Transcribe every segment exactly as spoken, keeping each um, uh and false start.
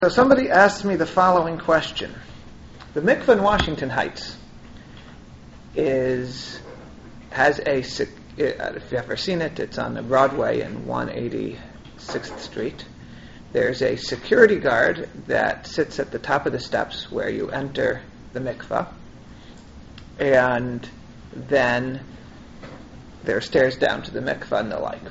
So somebody asked me the following question. The mikveh in Washington Heights is has a, if you've ever seen it, it's on the Broadway in one eighty-sixth Street. There's a security guard that sits at the top of the steps where you enter the mikveh, and then there are stairs down to the mikveh and the like.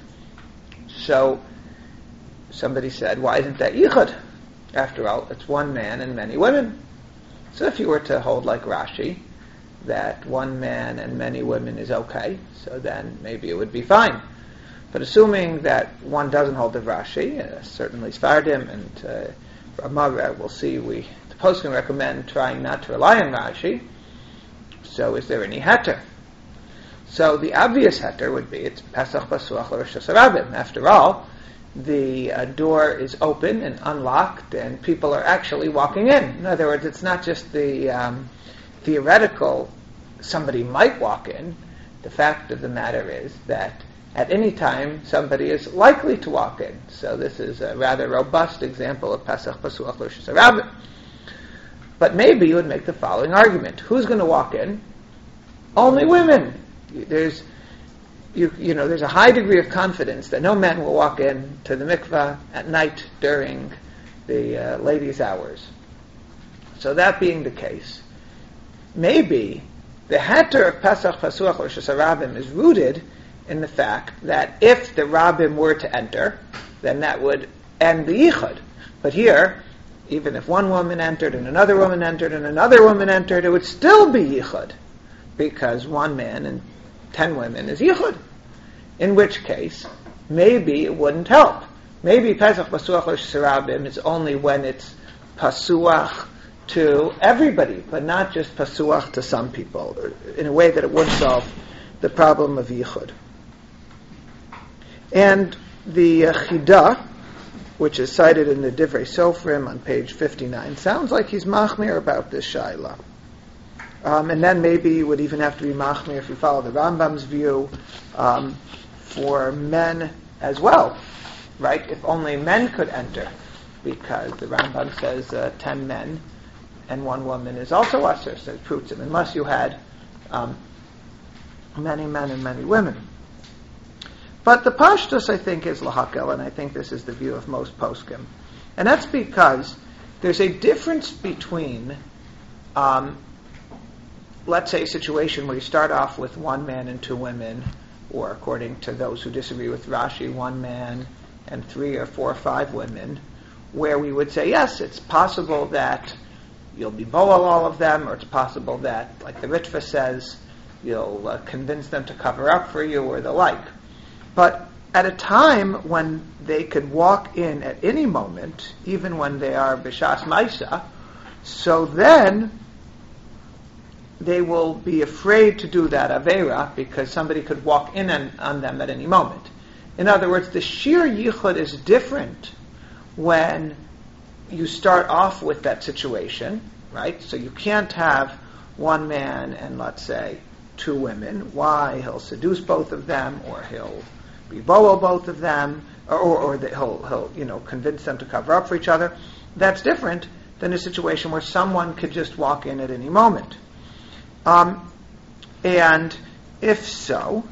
So somebody said, why isn't that yichud? After all, it's one man and many women. So if you were to hold like Rashi, that one man and many women is okay, so then maybe it would be fine. But assuming that one doesn't hold the Rashi, uh, certainly Sfardim and uh, Ramah, we'll see, we, the post can recommend trying not to rely on Rashi. So is there any heter? So the obvious heter would be, it's Pesach Pasuach Rosh Hashanah. After all, the uh, door is open and unlocked, and people are actually walking in. In other words, it's not just the um, theoretical, somebody might walk in. The fact of the matter is that at any time, somebody is likely to walk in. So this is a rather robust example of Pesach Pasuach Rosh Hashanah. But maybe you would make the following argument. Who's going to walk in? Only women. There's You, you know, there's a high degree of confidence that no men will walk in to the mikveh at night during the uh, ladies' hours. So that being the case, maybe the heter of Pesach Pasuach Rosh Hashanah is rooted in the fact that if the rabbim were to enter, then that would end the yichud. But here, even if one woman entered and another woman entered and another woman entered, it would still be yichud, because one man and ten women is yichud. In which case, maybe it wouldn't help. Maybe Pesach Pasuach Rosh Hashanah is only when it's Pasuach to everybody, but not just Pasuach to some people, in a way that it would solve the problem of yichud. And the uh, Chidah, which is cited in the Divrei Sofrim on page fifty-nine, sounds like he's machmir about this shaila. Um, and then maybe you would even have to be machmir if you follow the Rambam's view um, for men as well, right? If only men could enter, because the Rambam says uh, ten men and one woman is also usher, says Prutzim, unless you had um, many men and many women. But the pashtus, I think, is lahakel, and I think this is the view of most poskim. And that's because there's a difference between um, let's say a situation where you start off with one man and two women, or according to those who disagree with Rashi, one man and three or four or five women, where we would say, yes, it's possible that you'll be boel all of them, or it's possible that, like the Ritva says, you'll uh, convince them to cover up for you, or the like. But at a time when they could walk in at any moment, even when they are b'shas maisa, so then they will be afraid to do that Aveira because somebody could walk in on, on them at any moment. In other words, the sheer yichud is different when you start off with that situation, right? So you can't have one man and, let's say, two women. Why? He'll seduce both of them, or he'll be boel both of them, or, or, or that he'll, he'll, you know, convince them to cover up for each other. That's different than a situation where someone could just walk in at any moment. Um, and if so,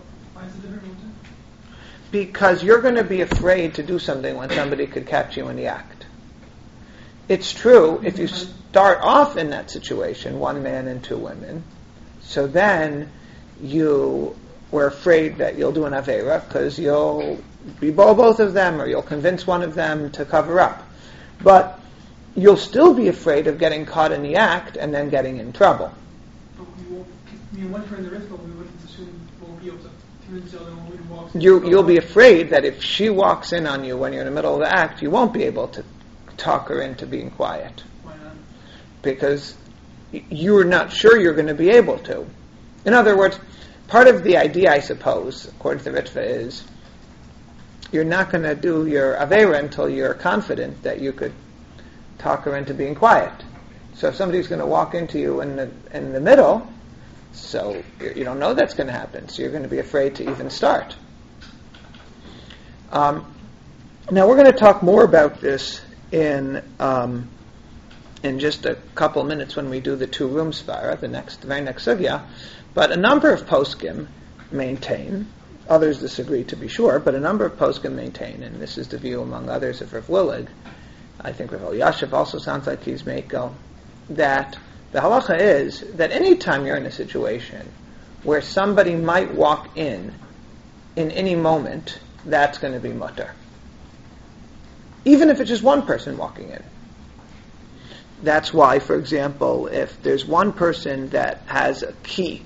because you're going to be afraid to do something when somebody could catch you in the act. It's true, if you start off in that situation, one man and two women, so then you were afraid that you'll do an Aveira because you'll be both of them, or you'll convince one of them to cover up. But you'll still be afraid of getting caught in the act and then getting in trouble. You went for in the risk, but we wouldn't assume we'll be able to convince the other one who walks in. You, you'll be afraid that if she walks in on you when you're in the middle of the act, you won't be able to talk her into being quiet. Why not? Because you're not sure you're going to be able to. In other words, part of the idea, I suppose, according to the Ritva, is you're not going to do your Aveira until you're confident that you could talk her into being quiet. So if somebody's going to walk into you in the in the middle, so you don't know that's going to happen, so you're going to be afraid to even start. Um, now we're going to talk more about this in um, in just a couple minutes when we do the two-room svara, the next, the very next sugya. But a number of poskim maintain, others disagree to be sure, but a number of poskim maintain, and this is the view among others of Rav Willig, I think Rav Elyashiv also sounds like he's Meiko, that the halacha is that any time you're in a situation where somebody might walk in in any moment, that's going to be mutter. Even if it's just one person walking in. That's why, for example, if there's one person that has a key,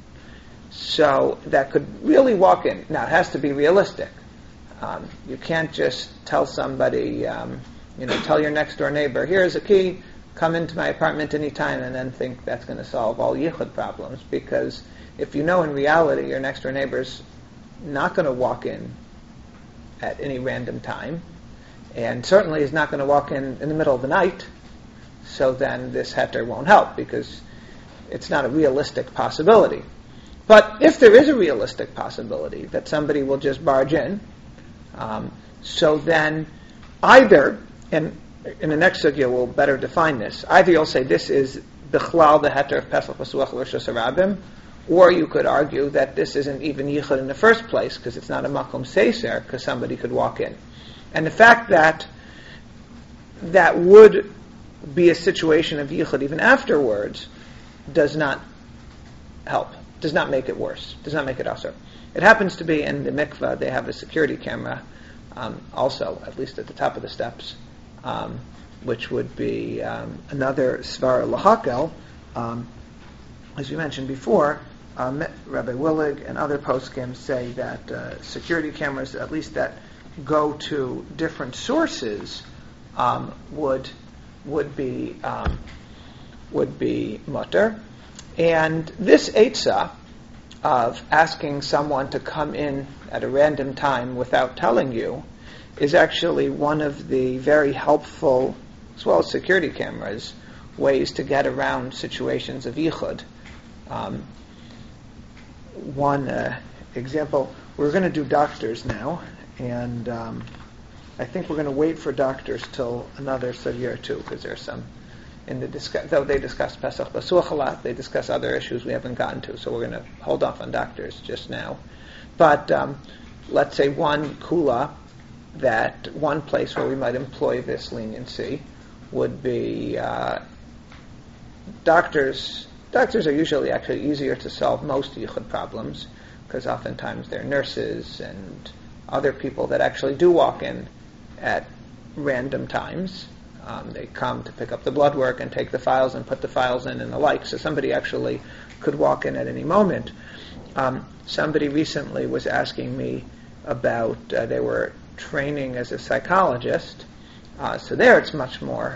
so that could really walk in. Now, it has to be realistic. Um, you can't just tell somebody, um, you know, tell your next door neighbor, here's a key, come into my apartment anytime, and then think that's going to solve all yichud problems. Because if you know in reality your next door neighbor's not going to walk in at any random time, and certainly is not going to walk in in the middle of the night, so then this heter won't help because it's not a realistic possibility. But if there is a realistic possibility that somebody will just barge in, um, so then either, and in the next sugya we'll better define this, either you'll say this is bichlal the heter of Pesach V'suach L'Rishus Harabim, or you could argue that this isn't even yichud in the first place because it's not a makom seiser because somebody could walk in. And the fact that that would be a situation of yichud even afterwards does not help, does not make it worse, does not make it asur. It happens to be in the mikveh, they have a security camera um, also, at least at the top of the steps, um, which would be um, another svara lahakel. Um, as you mentioned before, um, Rabbi Willig and other poskim say that uh, security cameras, at least that go to different sources, um, would would be um, would be mutter. And this eitzah of asking someone to come in at a random time without telling you is actually one of the very helpful, as well as security cameras, ways to get around situations of yichud. Um, one uh, example, we're going to do doctors now, and um, I think we're going to wait for doctors till another sugya or two, because there's some in the discuss. Though they discuss Pesach Basuach a lot, they discuss other issues we haven't gotten to. So we're going to hold off on doctors just now. But um, let's say one kula, that one place where we might employ this leniency would be uh, doctors. Doctors are usually actually easier to solve most yichud problems because oftentimes they're nurses and other people that actually do walk in at random times. Um, they come to pick up the blood work and take the files and put the files in and the like. So somebody actually could walk in at any moment. Um, somebody recently was asking me about, uh, they were training as a psychologist. Uh, so there it's much more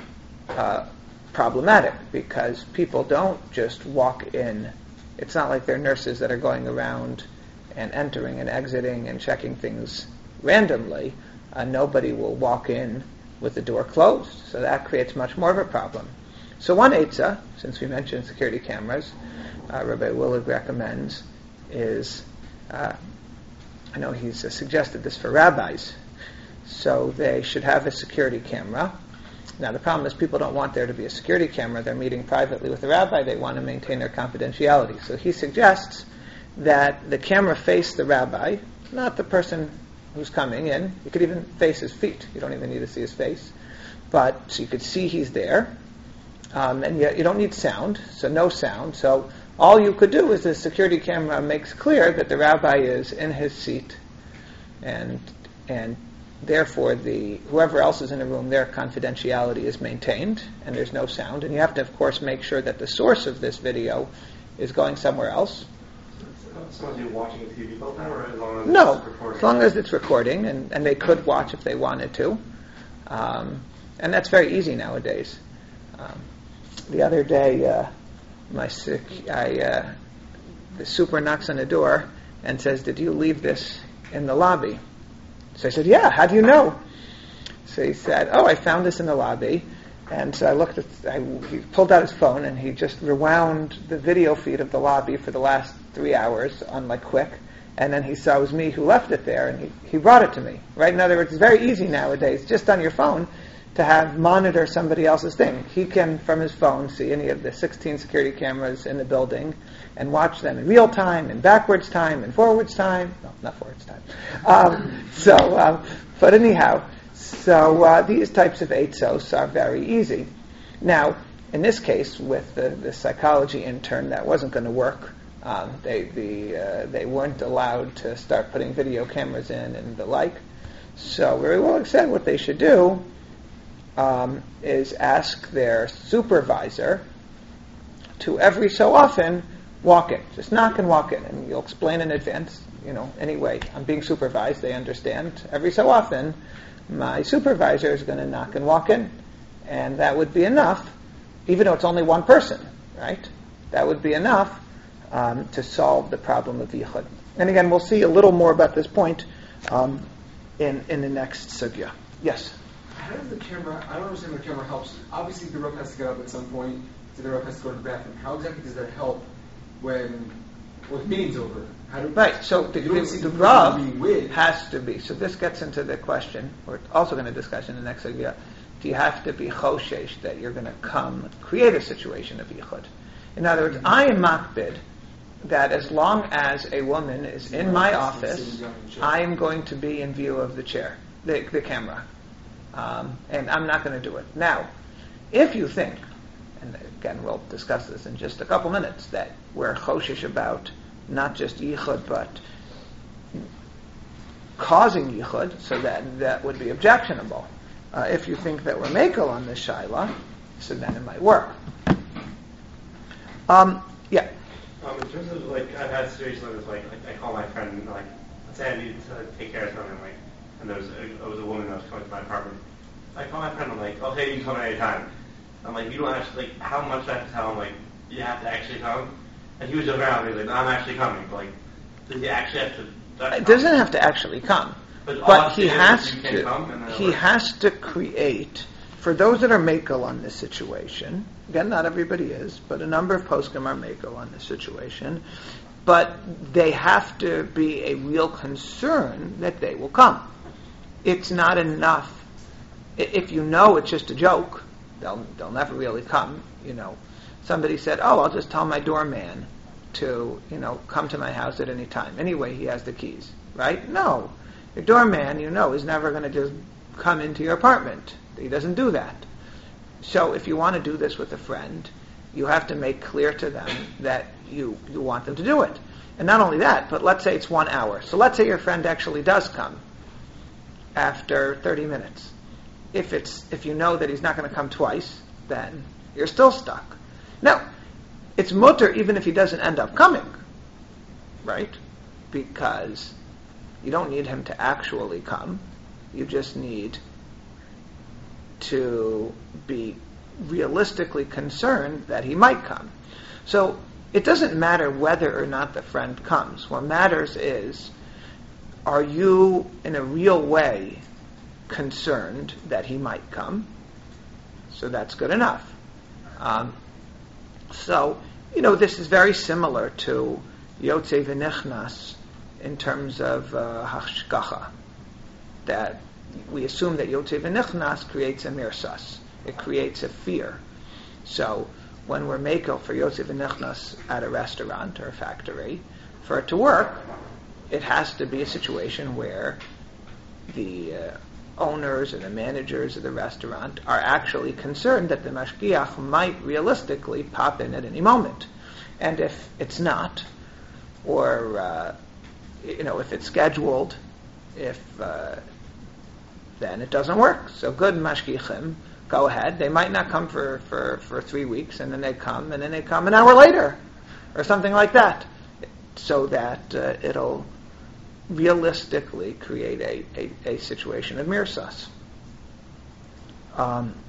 uh, problematic because people don't just walk in. It's not like they're nurses that are going around and entering and exiting and checking things randomly. Uh, nobody will walk in with the door closed. So that creates much more of a problem. So one eitzah, since we mentioned security cameras, uh, Rabbi Willig recommends is, uh, I know he's uh, suggested this for rabbis, so they should have a security camera. Now the problem is people don't want there to be a security camera. They're meeting privately with the rabbi. They want to maintain their confidentiality. So he suggests that the camera face the rabbi, not the person who's coming in. You could even face his feet. You don't even need to see his face. But so you could see he's there. Um, and yet you don't need sound, so no sound. So all you could do is the security camera makes clear that the rabbi is in his seat, and and therefore the whoever else is in the room, their confidentiality is maintained, and there's no sound. And you have to, of course, make sure that the source of this video is going somewhere else. So as you're watching a T V program, or as long as no, it's recording? as long as it's recording, and, and they could watch if they wanted to. Um, and that's very easy nowadays. Um, the other day, uh, my sick, I, uh, the super knocks on the door and says, "Did you leave this in the lobby?" So I said, "Yeah, how do you know?" So he said, "Oh, I found this in the lobby." And so I looked at, I, he pulled out his phone and he just rewound the video feed of the lobby for the last three hours on like quick. And then he saw it was me who left it there and he, he brought it to me. Right? In other words, it's very easy nowadays, just on your phone. to have monitor somebody else's thing. He can, from his phone, see any of the sixteen security cameras in the building and watch them in real time, in backwards time, in forwards time. No, not forwards time. Um, so, um, but anyhow, so uh, these types of eitzos are very easy. Now, in this case, with the, the psychology intern, that wasn't going to work. Um, they the uh, they weren't allowed to start putting video cameras in and the like. So Rabbi Willig said what they should do um, is ask their supervisor to every so often walk in. Just knock and walk in, and you'll explain in advance. You know, anyway, I'm being supervised. They understand. Every so often, my supervisor is going to knock and walk in, and that would be enough, even though it's only one person, right? That would be enough um, to solve the problem of yichud. And again, we'll see a little more about this point um, in in the next sugya. Yes? How does the camera, I don't understand what the camera helps. Obviously, the Rav has to get up at some point, so the Rav has to go to the bathroom. How exactly does that help when, when the meeting's over? How do, Right, so the, the, the, the Rav has to be, so this gets into the question, we're also going to discuss in the next sugya, do you have to be choshesh that you're going to come create a situation of yichud? In other words, I am makbid that as long as a woman is in my office, I am going to be in view of the chair, the, the camera. Um, and I'm not going to do it. Now, if you think, and again we'll discuss this in just a couple minutes, that we're choshesh about not just yichud, but causing yichud, so that that would be objectionable. Uh, if you think that we're makel on this shaila, so then it might work. Um, yeah. Um, in terms of like, I've had situations like this. Like, like I call my friend, and, like, let's say I needed to take care of something, like, and there was a, there was a woman that was coming to my apartment. I call my friend. I'm like, oh hey, you can come at any time. I'm like, you don't actually, like, how much do I have to tell him? Like, you have to actually come. And he was joking around. He was like, no, I'm actually coming. But, like, does he actually have to? Does It doesn't have to actually come, But, but he has you can to. come, and then He like- has to create, for those that are makel on this situation. Again, not everybody is, but a number of poskim are makel on this situation. But they have to be a real concern that they will come. It's not enough. I- If you know it's just a joke, they'll they'll never really come. You know, somebody said, "Oh, I'll just tell my doorman to, you know, come to my house at any time. Anyway, he has the keys." Right? No, your doorman, you know, is never going to just come into your apartment. He doesn't do that. So, if you want to do this with a friend, you have to make clear to them that you you want them to do it. And not only that, but let's say it's one hour. So let's say your friend actually does come after thirty minutes. If it's if you know that he's not going to come twice, then you're still stuck. Now, it's mutter even if he doesn't end up coming, right? Because you don't need him to actually come. You just need to be realistically concerned that he might come. So it doesn't matter whether or not the friend comes. What matters is, are you in a real way concerned that he might come? So that's good enough. Um, so, you know, this is very similar to Yotzei V'Nichnas in terms of uh, Hashgacha, that we assume that Yotzei V'Nichnas creates a mirsas. It creates a fear. So when we're makel for Yotzei V'Nichnas at a restaurant or a factory, for it to work, it has to be a situation where the uh, owners and the managers of the restaurant are actually concerned that the mashgiach might realistically pop in at any moment. And if it's not, or uh, you know, if it's scheduled, if uh, then it doesn't work. So good mashgichim, go ahead. They might not come for, for, for three weeks, and then they come, and then they come an hour later, or something like that, so that uh, it'll realistically create a, a, a situation of mirsas. Um,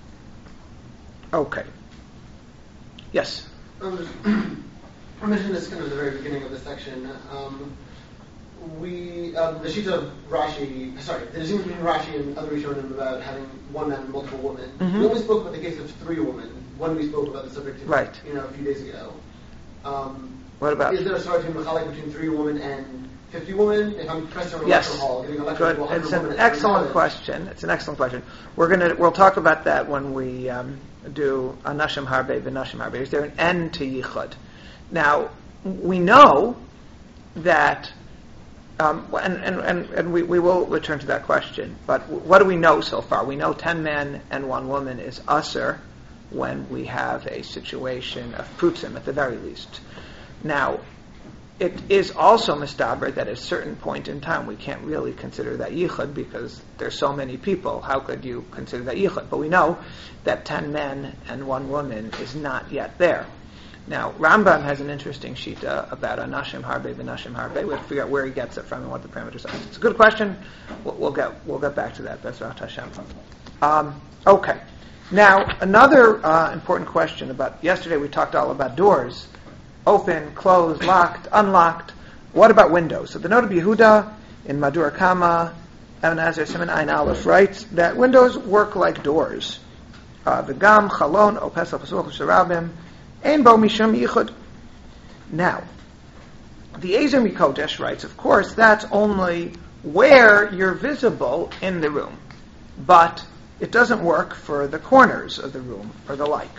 okay. Yes? Um, I mentioned this kind of at the very beginning of the section. Um, we, um, the sheet of Rashi, sorry, the distinction between Rashi and other Rishonim about having one man and multiple women. Mm-hmm. We only spoke about the case of three women. One we spoke about the subject, of, right. you know, a few days ago. Um, what about? Is there a story between Mechalik between three women and fifty women? If I'm professor of a Yes. lecture hall, getting a lecture Good. to one hundred It's an women, excellent knowledge. question. It's an excellent question. We're gonna we'll talk about that when we um, do Anashim Harbe v'Nashim Harbe. Is there an end to Yichud? Now we know that, um, and and and, and we, we will return to that question. But what do we know so far? We know ten men and one woman is usher when we have a situation of prutzim at the very least. Now, it is also mistaber that at a certain point in time we can't really consider that yichud because there's so many people. How could you consider that yichud? But we know that ten men and one woman is not yet there. Now, Rambam has an interesting shita about anashim harbe v'nashim harbe. We have to figure out where he gets it from and what the parameters are. It's a good question. We'll, we'll get we'll get back to that. Bezrat Hashem. Um, okay. Now, another uh, important question about yesterday we talked all about doors. Open, closed, locked, unlocked. What about windows? So the note of Yehuda in Madur Kama, Ibn Azar Siman Ayin Aleph writes that windows work like doors. V'gam chalon o pesach pesuch sharabim ein bo mishum yichud. Now, the Ezer Mikodesh writes, of course, that's only where you're visible in the room, but it doesn't work for the corners of the room or the like.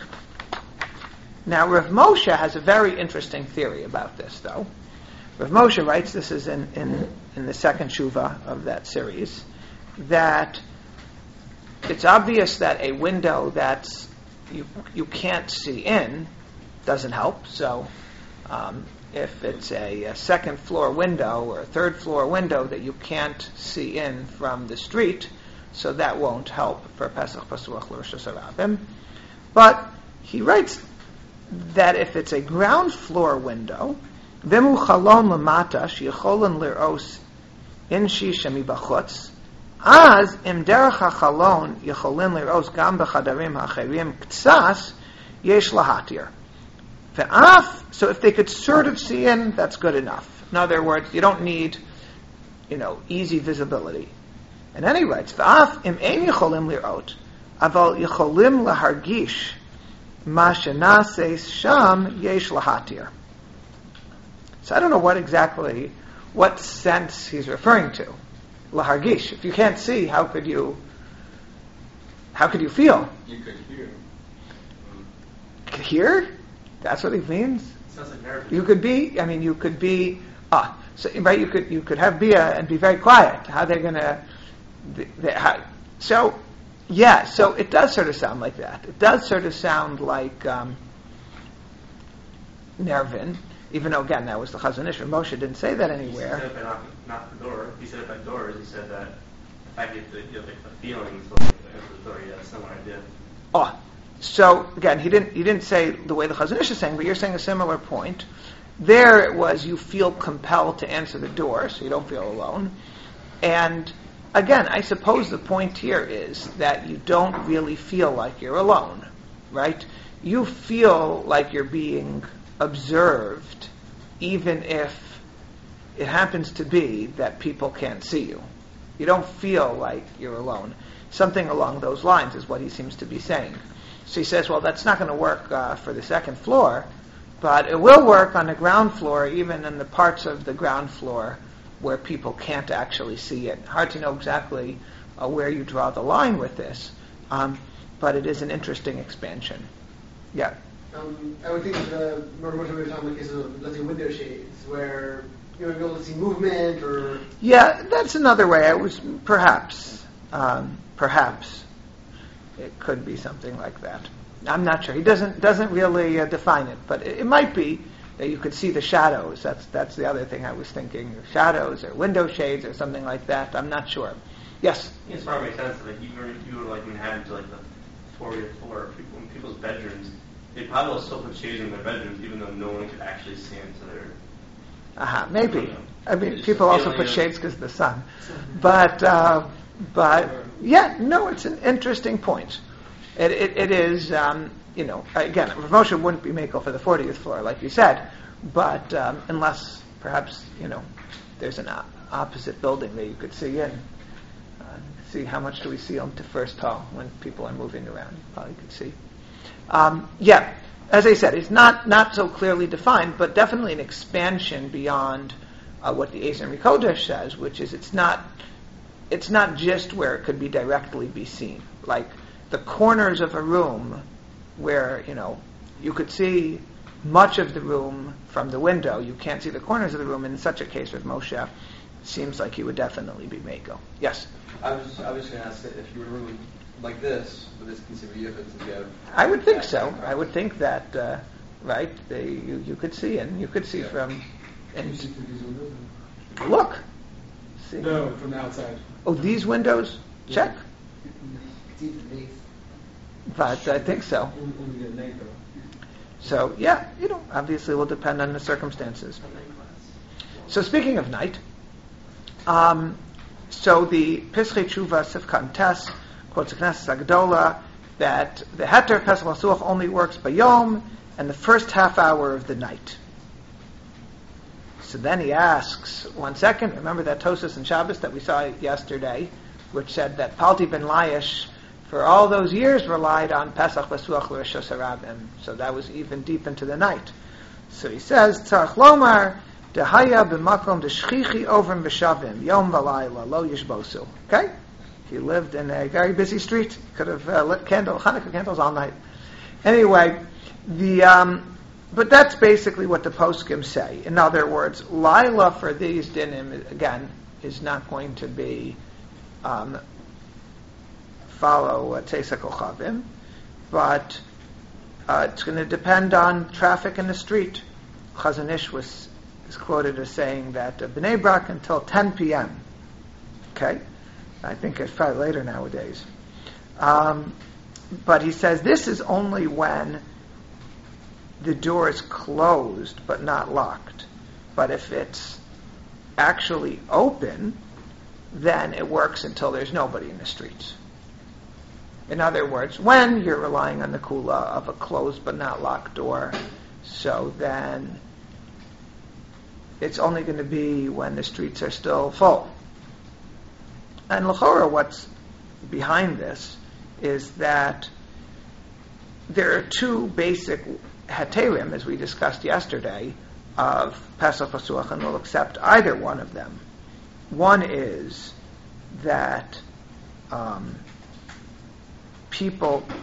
Now, Rav Moshe has a very interesting theory about this, though. Rav Moshe writes, this is in, in, in the second Shuvah of that series, that it's obvious that a window that's you you can't see in doesn't help. So, um, if it's a, a second floor window or a third floor window that you can't see in from the street, so that won't help for Pesach Pasuach L'Rosh Hashanah. But he writes that if it's a ground floor window, vimu chalon lamata sheyicholen liros in shisha mibachutz, az im derech hachalon yicholen liros gam b'chadarim ha'acherim ktsas yesh lahatir. Ve'af, so if they could sort of see in, that's good enough. In other words, you don't need, you know, easy visibility. And then he writes, ve'af im ein yicholim lirot, aval yicholim lahargish Ma shenases sham yesh lahatir. So I don't know what exactly, what sense he's referring to. Lahargish. If you can't see, how could you, how could you feel? You could hear. Hear? That's what he means? Sounds like nervous. You could be, I mean, you could be, ah, so, right, you could, you could have bia and be very quiet. How they're gonna, they, they, how, so, yeah, so it does sort of sound like that. It does sort of sound like um, Nervin, even though, again, that was the Chazon Ish. Moshe didn't say that anywhere. He said if I knock, knock the door, he said if I doors, he said that if I get the, you know, like the feelings of the door, yeah, that's not what I did. Oh, so, again, he didn't he didn't say the way the Chazon Ish is saying, but you're saying a similar point. There it was you feel compelled to answer the door, so you don't feel alone. And again, I suppose the point here is that you don't really feel like you're alone, right? You feel like you're being observed, even if it happens to be that people can't see you. You don't feel like you're alone. Something along those lines is what he seems to be saying. So he says, well, that's not going to work uh, for the second floor, but it will work on the ground floor, even in the parts of the ground floor where people can't actually see it. Hard to know exactly uh, where you draw the line with this, um, but it is an interesting expansion. Yeah. Um, I would think the more we were talking about cases of, let's say, window shades, where you know, you're able to see movement or... Yeah, that's another way. I was, perhaps, um, perhaps it could be something like that. I'm not sure. He doesn't doesn't really uh, define it, but it, it might be that you could see the shadows. That's that's the other thing I was thinking. Shadows or window shades or something like that. I'm not sure. Yes? It's probably makes sense. Like you were, you were like inhabited to like the fortieth floor. People in people's bedrooms, they probably will still put shades in their bedrooms, even though no one could actually see into their. Uh-huh, maybe. I mean, Just people also feeling put of- shades because of the sun. But, uh, but yeah, no, it's an interesting point. It, it, it is, um, you know, again, Rav Moshe wouldn't be makel for the fortieth floor, like you said, but um, unless perhaps, you know, there's an op- opposite building that you could see in. Uh, see how much do we see on to first hall when people are moving around. You probably could see. Um, yeah, as I said, it's not, not so clearly defined, but definitely an expansion beyond uh, what the Ezer Mikodesh says, which is it's not it's not just where it could be directly be seen, like the corners of a room where you know you could see much of the room from the window. You can't see the corners of the room. In such a case with Moshe, it seems like he would definitely be Mako. Yes? I was I was going to ask that if you were in a room like this, with this considered yichud together. I would think so. I would think that, uh, right, they, you, you could see, and you could see Yeah. from... Can you And see through these windows? look. See? No, from the outside. Oh, these windows? Check. It's even beneath. But I think so. Only, only get night though. So, yeah, you know, obviously will depend on the circumstances. So speaking of night, um, so the Pischei Tshuva Sifkan Tes quotes the Knesset Agdola that the Heter Pesach Lasuach only works by Yom and the first half hour of the night. So then he asks, one second, remember that Tosas and Shabbos that we saw yesterday, which said that Palti ben Laish for all those years relied on Pesach Lasuach L'Rishos Harabim. So that was even deep into the night. So he says, Tzarech Lomar, Dehaya b'makom deshchichi ovrim v'shavim, Yom v'layla, lo yishbosu. Okay? He lived in a very busy street. Could have uh, lit candle, Hanukkah candles all night. Anyway, the um, but that's basically what the poskim say. In other words, Laila for these dinim, again, is not going to be um, follow uh, Teisa Kochavim, but uh, it's going to depend on traffic in the street. Chazon Ish was is quoted as saying that uh, Bnei Brak until ten p.m. Okay? I think it's probably later nowadays. Um, but he says this is only when the door is closed but not locked. But if it's actually open, then it works until there's nobody in the streets. In other words, when you're relying on the kula of a closed but not locked door, so then it's only going to be when the streets are still full. And l'chora, what's behind this is that there are two basic heterim, as we discussed yesterday, of Pesach Pasuach, and we'll accept either one of them. One is that um, people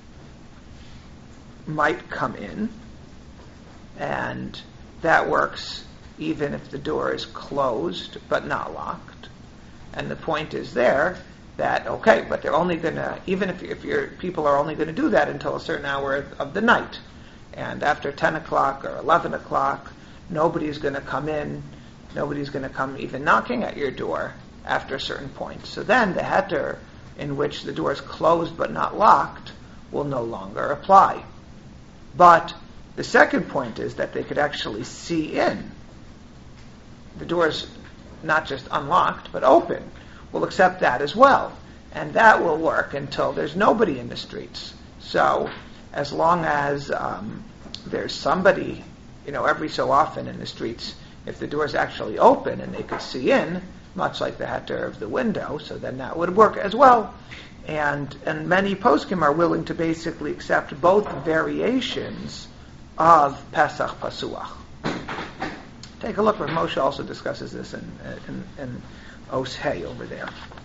might come in, and that works even if the door is closed but not locked. And the point is there that, okay, but they're only going to, even if, if your people are only going to do that until a certain hour of the night. And after ten o'clock or eleven o'clock, nobody's going to come in, nobody's going to come even knocking at your door after a certain point. So then the heter in which the door is closed but not locked will no longer apply. But the second point is that they could actually see in. The door is not just unlocked, but open. We'll accept that as well. And that will work until there's nobody in the streets. So as long as um, there's somebody, you know, every so often in the streets, if the door is actually open and they could see in, much like the heter of the window, so then that would work as well. And and many poskim are willing to basically accept both variations of Pesach Pasuach. Take a look where Moshe also discusses this in, in, in Os Hey over there.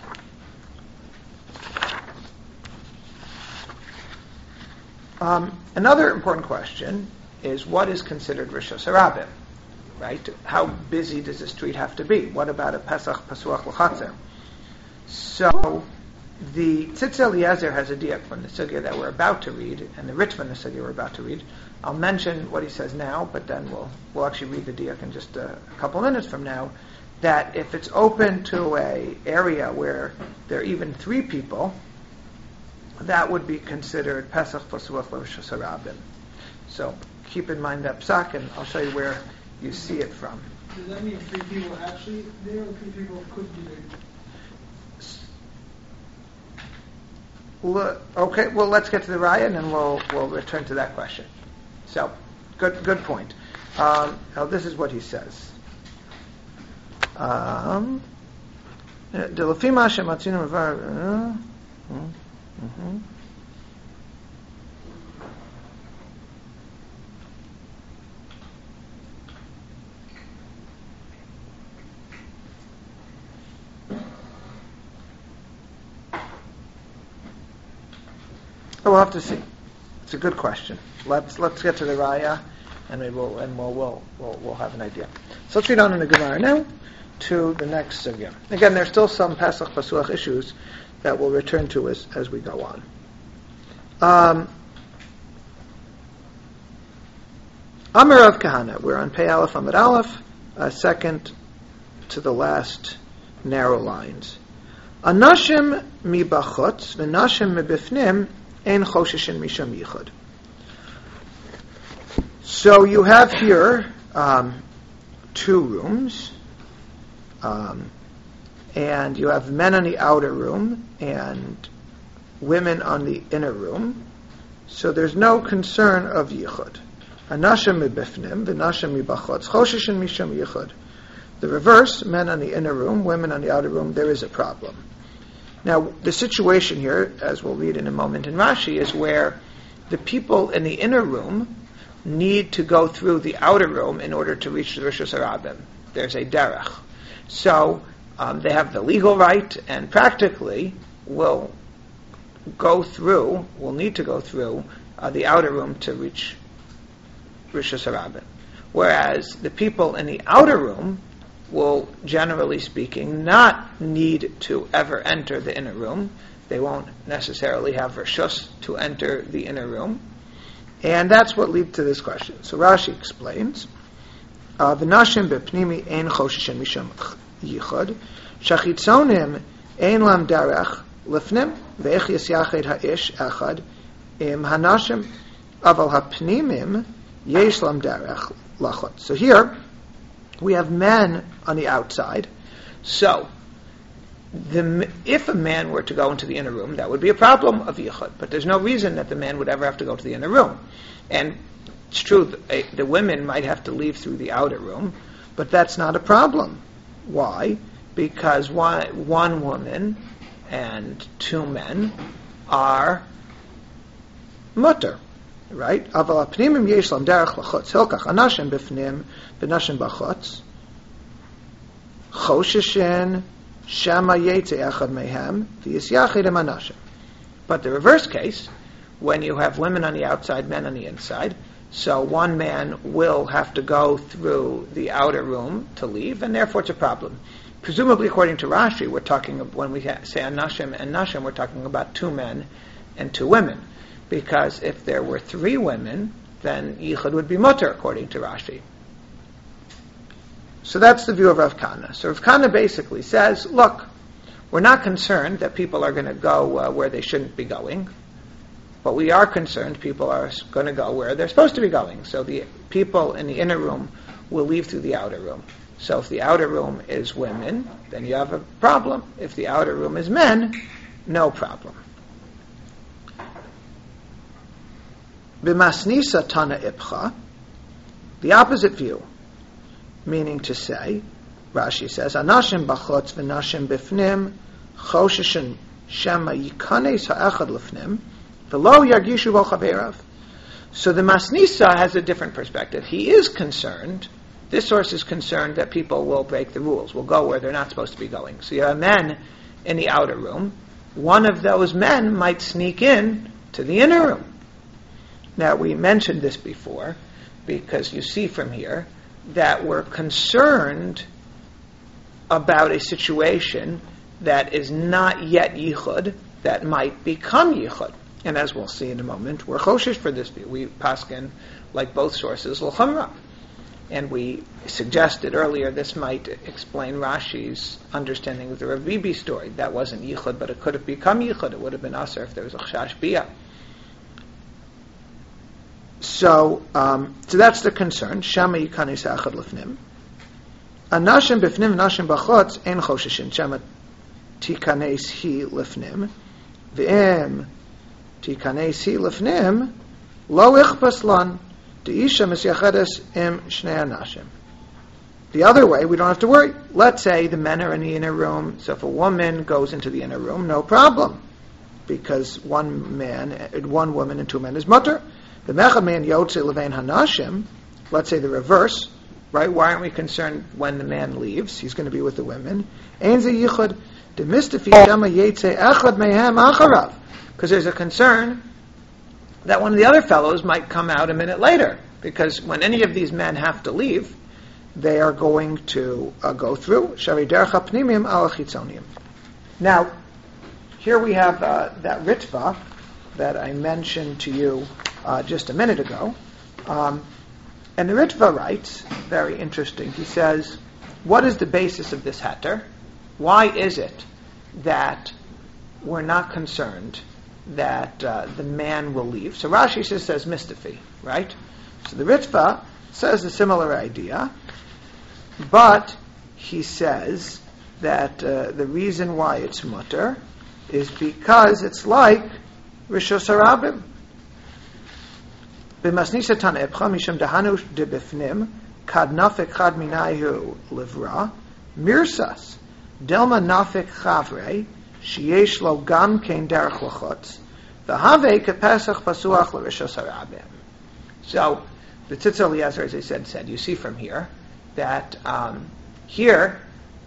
Um, another important question is what is considered Rishos Harabim, right? How busy does the street have to be? What about a Pesach Pasuach L'Chatzer? So the Tzitz Eliezer has a diak from the sugya that we're about to read, and the Ritva, the sugya we're about to read. I'll mention what he says now, but then we'll we'll actually read the diak in just a, a couple minutes from now. That if it's open to a area where there are even three people, that would be considered Pesach Pasuach L'Rishos Harabim. So keep in mind that psak, and I'll show you where you see it from. Does that mean three people actually there, or three people could be there? L- Okay, well, let's get to the raya, and then we'll we'll return to that question. So, good good point. Um, now, this is what he says. Um, Delafima shematzinu mevar. Mm-hmm. we'll have to see. It's a good question. Let's let's get to the Raya, and we will and we'll we'll we'll, we'll have an idea. So let's read on in the Gemara now to the next sugya. Again, there's still some Pesach Pasuach issues that we'll return to as as we go on. Um, Amar Rav Kahana. We're on Pei Aleph Amud Aleph, uh, second to the last narrow lines. Anashim mibachutz v'nashim mibifnim ein choshishin misham yichud. So you have here um, two rooms, um, and you have men on the outer room and women on the inner room. So there's no concern of yichud. Anashim mibifnim v'nashim mibachutz choshishin misham yichud. The reverse, men on the inner room, women on the outer room, there is a problem. Now, the situation here, as we'll read in a moment in Rashi, is where the people in the inner room need to go through the outer room in order to reach the Rishus Harabim. There's a derech. So, um, they have the legal right, and practically will go through, will need to go through uh, the outer room to reach Rishus Harabim. Whereas the people in the outer room will, generally speaking, not need to ever enter the inner room. They won't necessarily have reshus to enter the inner room. And that's what leads to this question. So Rashi explains, V'nashim bepnimi ein choshishin misham yichud, shachitzonim ein lam darech lifnim, ve'ech yasyached ha'ish echad im hanashim, aval hapnimim yesh lam darech lachot. So here, we have men on the outside. So, the, if a man were to go into the inner room, that would be a problem of yichud. But there's no reason that the man would ever have to go to the inner room. And it's true, the, the women might have to leave through the outer room, but that's not a problem. Why? Because one, one woman and two men are mutter. Right? Aval apnimim yesh lam derech lachutz hilkach anashim b'fnim v'nashim b'chutz choshishin shama yetze echad mehem v'yisyachid em anashim. But the reverse case, when you have women on the outside, men on the inside, so one man will have to go through the outer room to leave, and therefore it's a problem. Presumably, according to Rashi, we're talking when we say anashim and nashim, we're talking about two men and two women. Because if there were three women, then yichud would be mutter, according to Rashi. So that's the view of Rav Kahana. So Rav Kahana basically says, look, we're not concerned that people are going to go uh, where they shouldn't be going, but we are concerned people are going to go where they're supposed to be going. So the people in the inner room will leave through the outer room. So if the outer room is women, then you have a problem. If the outer room is men, no problem. B'masnisa tana ipcha, the opposite view, meaning to say, Rashi says, Anashim b'chutz v'nashim b'fnim, choshishin shema yikanes ha'echad l'fnim, v'lo yargishu bo chaverav. So the Masnisa has a different perspective. He is concerned, this source is concerned that people will break the rules, will go where they're not supposed to be going. So you have men in the outer room. One of those men might sneak in to the inner room. Now, we mentioned this before, because you see from here that we're concerned about a situation that is not yet yichud, that might become yichud. And as we'll see in a moment, we're choshish for this view. We paskin, like both sources, l'chamra. And we suggested earlier this might explain Rashi's understanding of the Rav Bibi story. That wasn't yichud, but it could have become yichud. It would have been aser if there was a chash biyah. So, um, so that's the concern. Shama yikanes ha'echad lefnim. Anashim b'fnim, nashim b'chutz, ein choshishin. Shama tikanes hi lefnim. V'em tikanes hi lefnim, lo ichpas lan. De'isha misyachedes im shnei anashim. The other way, we don't have to worry. Let's say the men are in the inner room, so if a woman goes into the inner room, no problem. Because one man, one woman and two men is mutter. The mechaman yotze levein hanashim, let's say the reverse, right? Why aren't we concerned when the man leaves? He's going to be with the women. Ein ze yichud, demistifi shama yetze echad mehem acharav. Because there's a concern that one of the other fellows might come out a minute later, because when any of these men have to leave, they are going to uh, go through Shari Derech Pnimim Al Chitzoniim. Now, here we have uh, that Ritva that I mentioned to you uh, just a minute ago. Um, and the Ritva writes, very interesting, he says, what is the basis of this heter? Why is it that we're not concerned that uh, the man will leave? So Rashi just says mistafi, right? So the Ritva says a similar idea, but he says that uh, the reason why it's mutter is because it's like Rishos Harabim. B'masnisa tana epcha mishum dehanu debifnim kad nafik chad minayu livra mirsas delma nafik chavre sheyesh lo gam kein derech lachutz v'havei kepesach pasuach l'Rishos Harabim. So the Tzitz Eliezer, as I said, said you see from here that um, here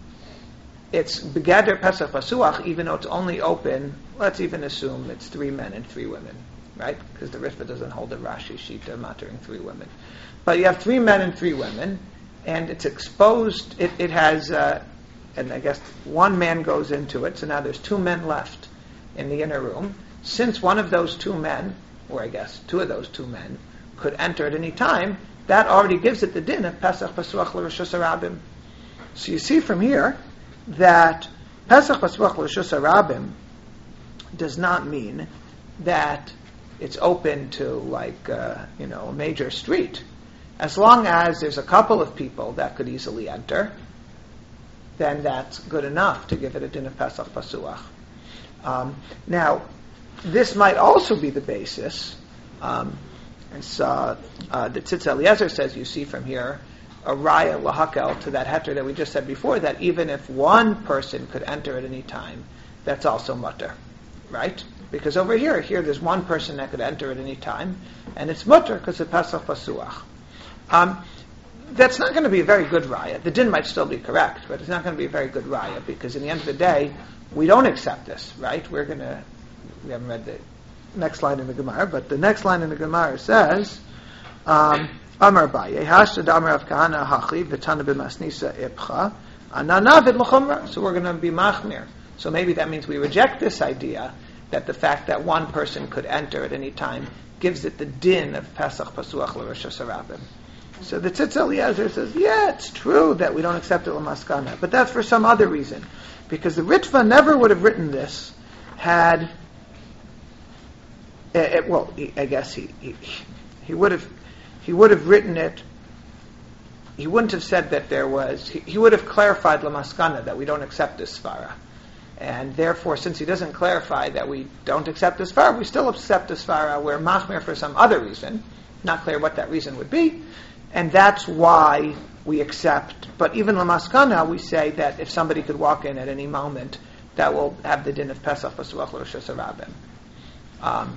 it's begader pesach pasuach, even though it's only open. Let's even assume it's three men and three women, right? Because the Ritva doesn't hold a Rashi sheet of mattering three women. But you have three men and three women, and it's exposed. It, it has, uh, and I guess one man goes into it. So now there's two men left in the inner room. Since one of those two men, or I guess two of those two men, could enter at any time, that already gives it the din of pesach pasuach l'Rishos Harabim. So you see from here that Pesach Pasuach L'Rishos Harabim does not mean that it's open to like uh, you know a major street. As long as there's a couple of people that could easily enter, then that's good enough to give it a din of Pesach Pasuach. Um, now, this might also be the basis. Um, and so uh, the Tzitz Eliezer says, you see from here, a raya lahakel to that heter that we just said before, that even if one person could enter at any time, that's also mutter, right? Because over here, here there's one person that could enter at any time, and it's mutter because of Pesach Pasuach. Um, that's not going to be a very good raya. The din might still be correct, but it's not going to be a very good raya, because in the end of the day, we don't accept this, right? We're going to, we haven't read the next line in the Gemara, but the next line in the Gemara says, um, Amar Baye, Hashtad Amar Rav Kahana Hachi, V'tana b'masnisa ipcha, Ananavid l'chumra. So we're going to be machmir. So maybe that means we reject this idea that the fact that one person could enter at any time gives it the din of Pesach Pasuach l'Rishos Harabim. So the Tzitz Eliezer says, yeah, it's true that we don't accept it l'maskana, but that's for some other reason. Because the Ritva never would have written this had, uh, it, well, he, I guess he, he he would have he would have written it. He wouldn't have said that there was. He, he would have clarified l'maskana that we don't accept this svara, and therefore, since he doesn't clarify that we don't accept this svara, we still accept this svara. We're machmir for some other reason, not clear what that reason would be, and that's why we accept. But even l'maskana, we say that if somebody could walk in at any moment, that will have the din of Pesach Pasuach l'Rishos Harabim. Um,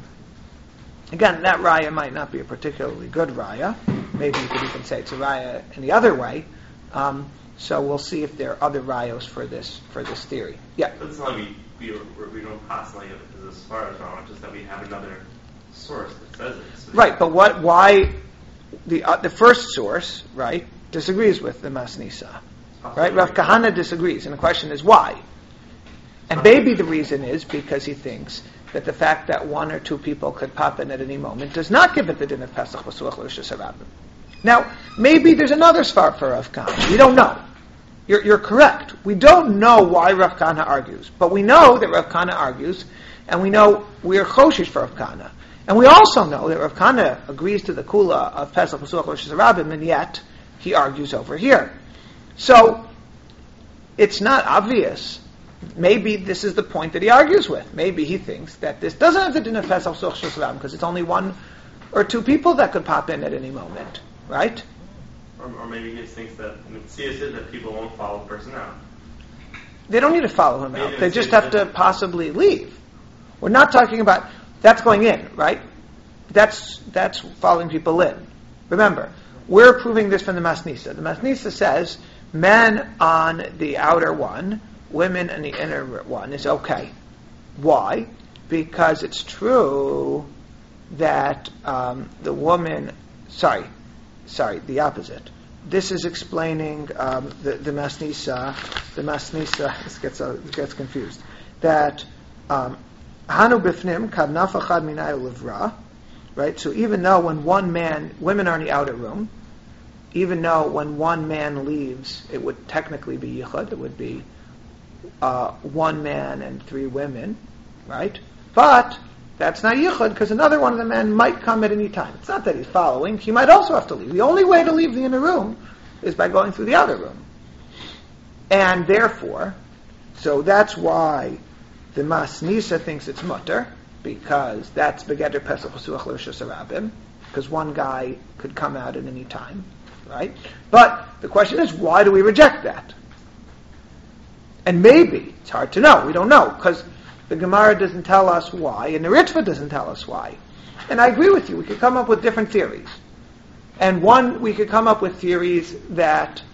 Again, that raya might not be a particularly good raya. Maybe you could even say it's a raya in the other way. Um, so we'll see if there are other rayos for this for this theory. Yeah. But it's not like we, we, we don't pass like it as far as wrong, just that we have another source that says it. So right, but what? Why the uh, the first source, right, disagrees with the Masnisa, right? Rav Kahana disagrees, and the question is why. And maybe the reason is because he thinks that the fact that one or two people could pop in at any moment does not give it the din of Pesach Pasuach L'Rishos Harabim. Now, maybe there's another svar for Rav Kahana. We don't know. You're, you're correct. We don't know why Rav Kahana argues, but we know that Rav Kahana argues, and we know we are choshish for Rav Kahana. And we also know that Rav Kahana agrees to the kula of Pesach Pasuach L'Rishos Harabim, and yet he argues over here. So, it's not obvious. Maybe this is the point that he argues with. Maybe he thinks that this doesn't have the din of Pesach Pasuach L'Rishos Harabim because it's only one or two people that could pop in at any moment, right? Or, or maybe he just thinks that Matthias said that people won't follow the person out. They don't need to follow him Maybe out. They it's just just have to that- possibly leave. We're not talking about that's going in, right? That's that's following people in. Remember, we're proving this from the Masnisa. The Masnisa says men on the outer one, women in the inner one is okay. Why? Because it's true that um, the woman, sorry, sorry, the opposite. This is explaining um, the, the Masnisa, the Masnisa, this gets, uh, gets confused, that um, Hanu bifnim kadnaf achad minay livra, right? So even though when one man, women are in the outer room, even though when one man leaves, it would technically be yichud, it would be uh, one man and three women, right? But that's not yichud because another one of the men might come at any time. It's not that he's following; he might also have to leave. The only way to leave the inner room is by going through the outer room, and therefore, so that's why the Masnisa thinks it's mutter, because that's begeder pesach usuach l'rishus harabim, because one guy could come out at any time. Right? But the question is, why do we reject that? And maybe, it's hard to know, we don't know, because the Gemara doesn't tell us why, and the Ritva doesn't tell us why. And I agree with you, we could come up with different theories. And one, we could come up with theories that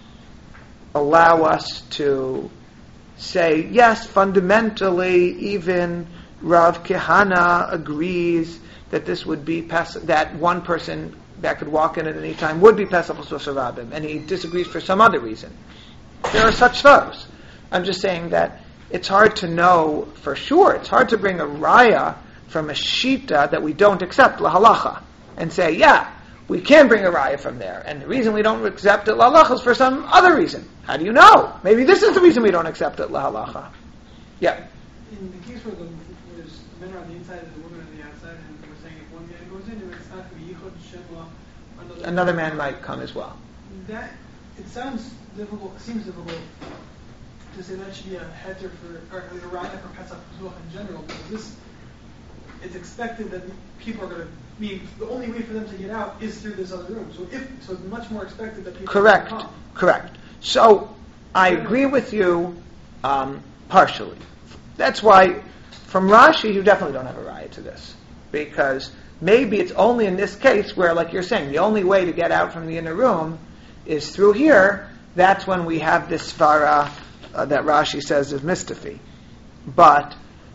allow us to say, yes, fundamentally, even Rav Kehana agrees that this would be, pes- that one person that could walk in at any time would be Pesach L'Suach Rabim, and he disagrees for some other reason. There are such thoughts. I'm just saying that it's hard to know for sure. It's hard to bring a raya from a shita that we don't accept, lahalacha, and say, yeah, we can bring a raya from there. And the reason we don't accept it, lahalacha, is for some other reason. How do you know? Maybe this is the reason we don't accept it, lahalacha. Yeah? In the case where the, there's men are on the inside and the women on the outside, and we're saying if one man goes in, it's not going to be yichud, shemla, another, Another man might come as well. That, it sounds difficult, it seems difficult to say that should be a heter for, or a raya for Pesach Pesach in general, because this, it's expected that people are going to, I mean, the only way for them to get out is through this other room. So if, so it's much more expected that people Correct, come. correct. So, I agree with you um, partially. That's why, from Rashi, you definitely don't have a raya to this. Because maybe it's only in this case where, like you're saying, the only way to get out from the inner room is through here. That's when we have this svara uh, that Rashi says is mistafi. But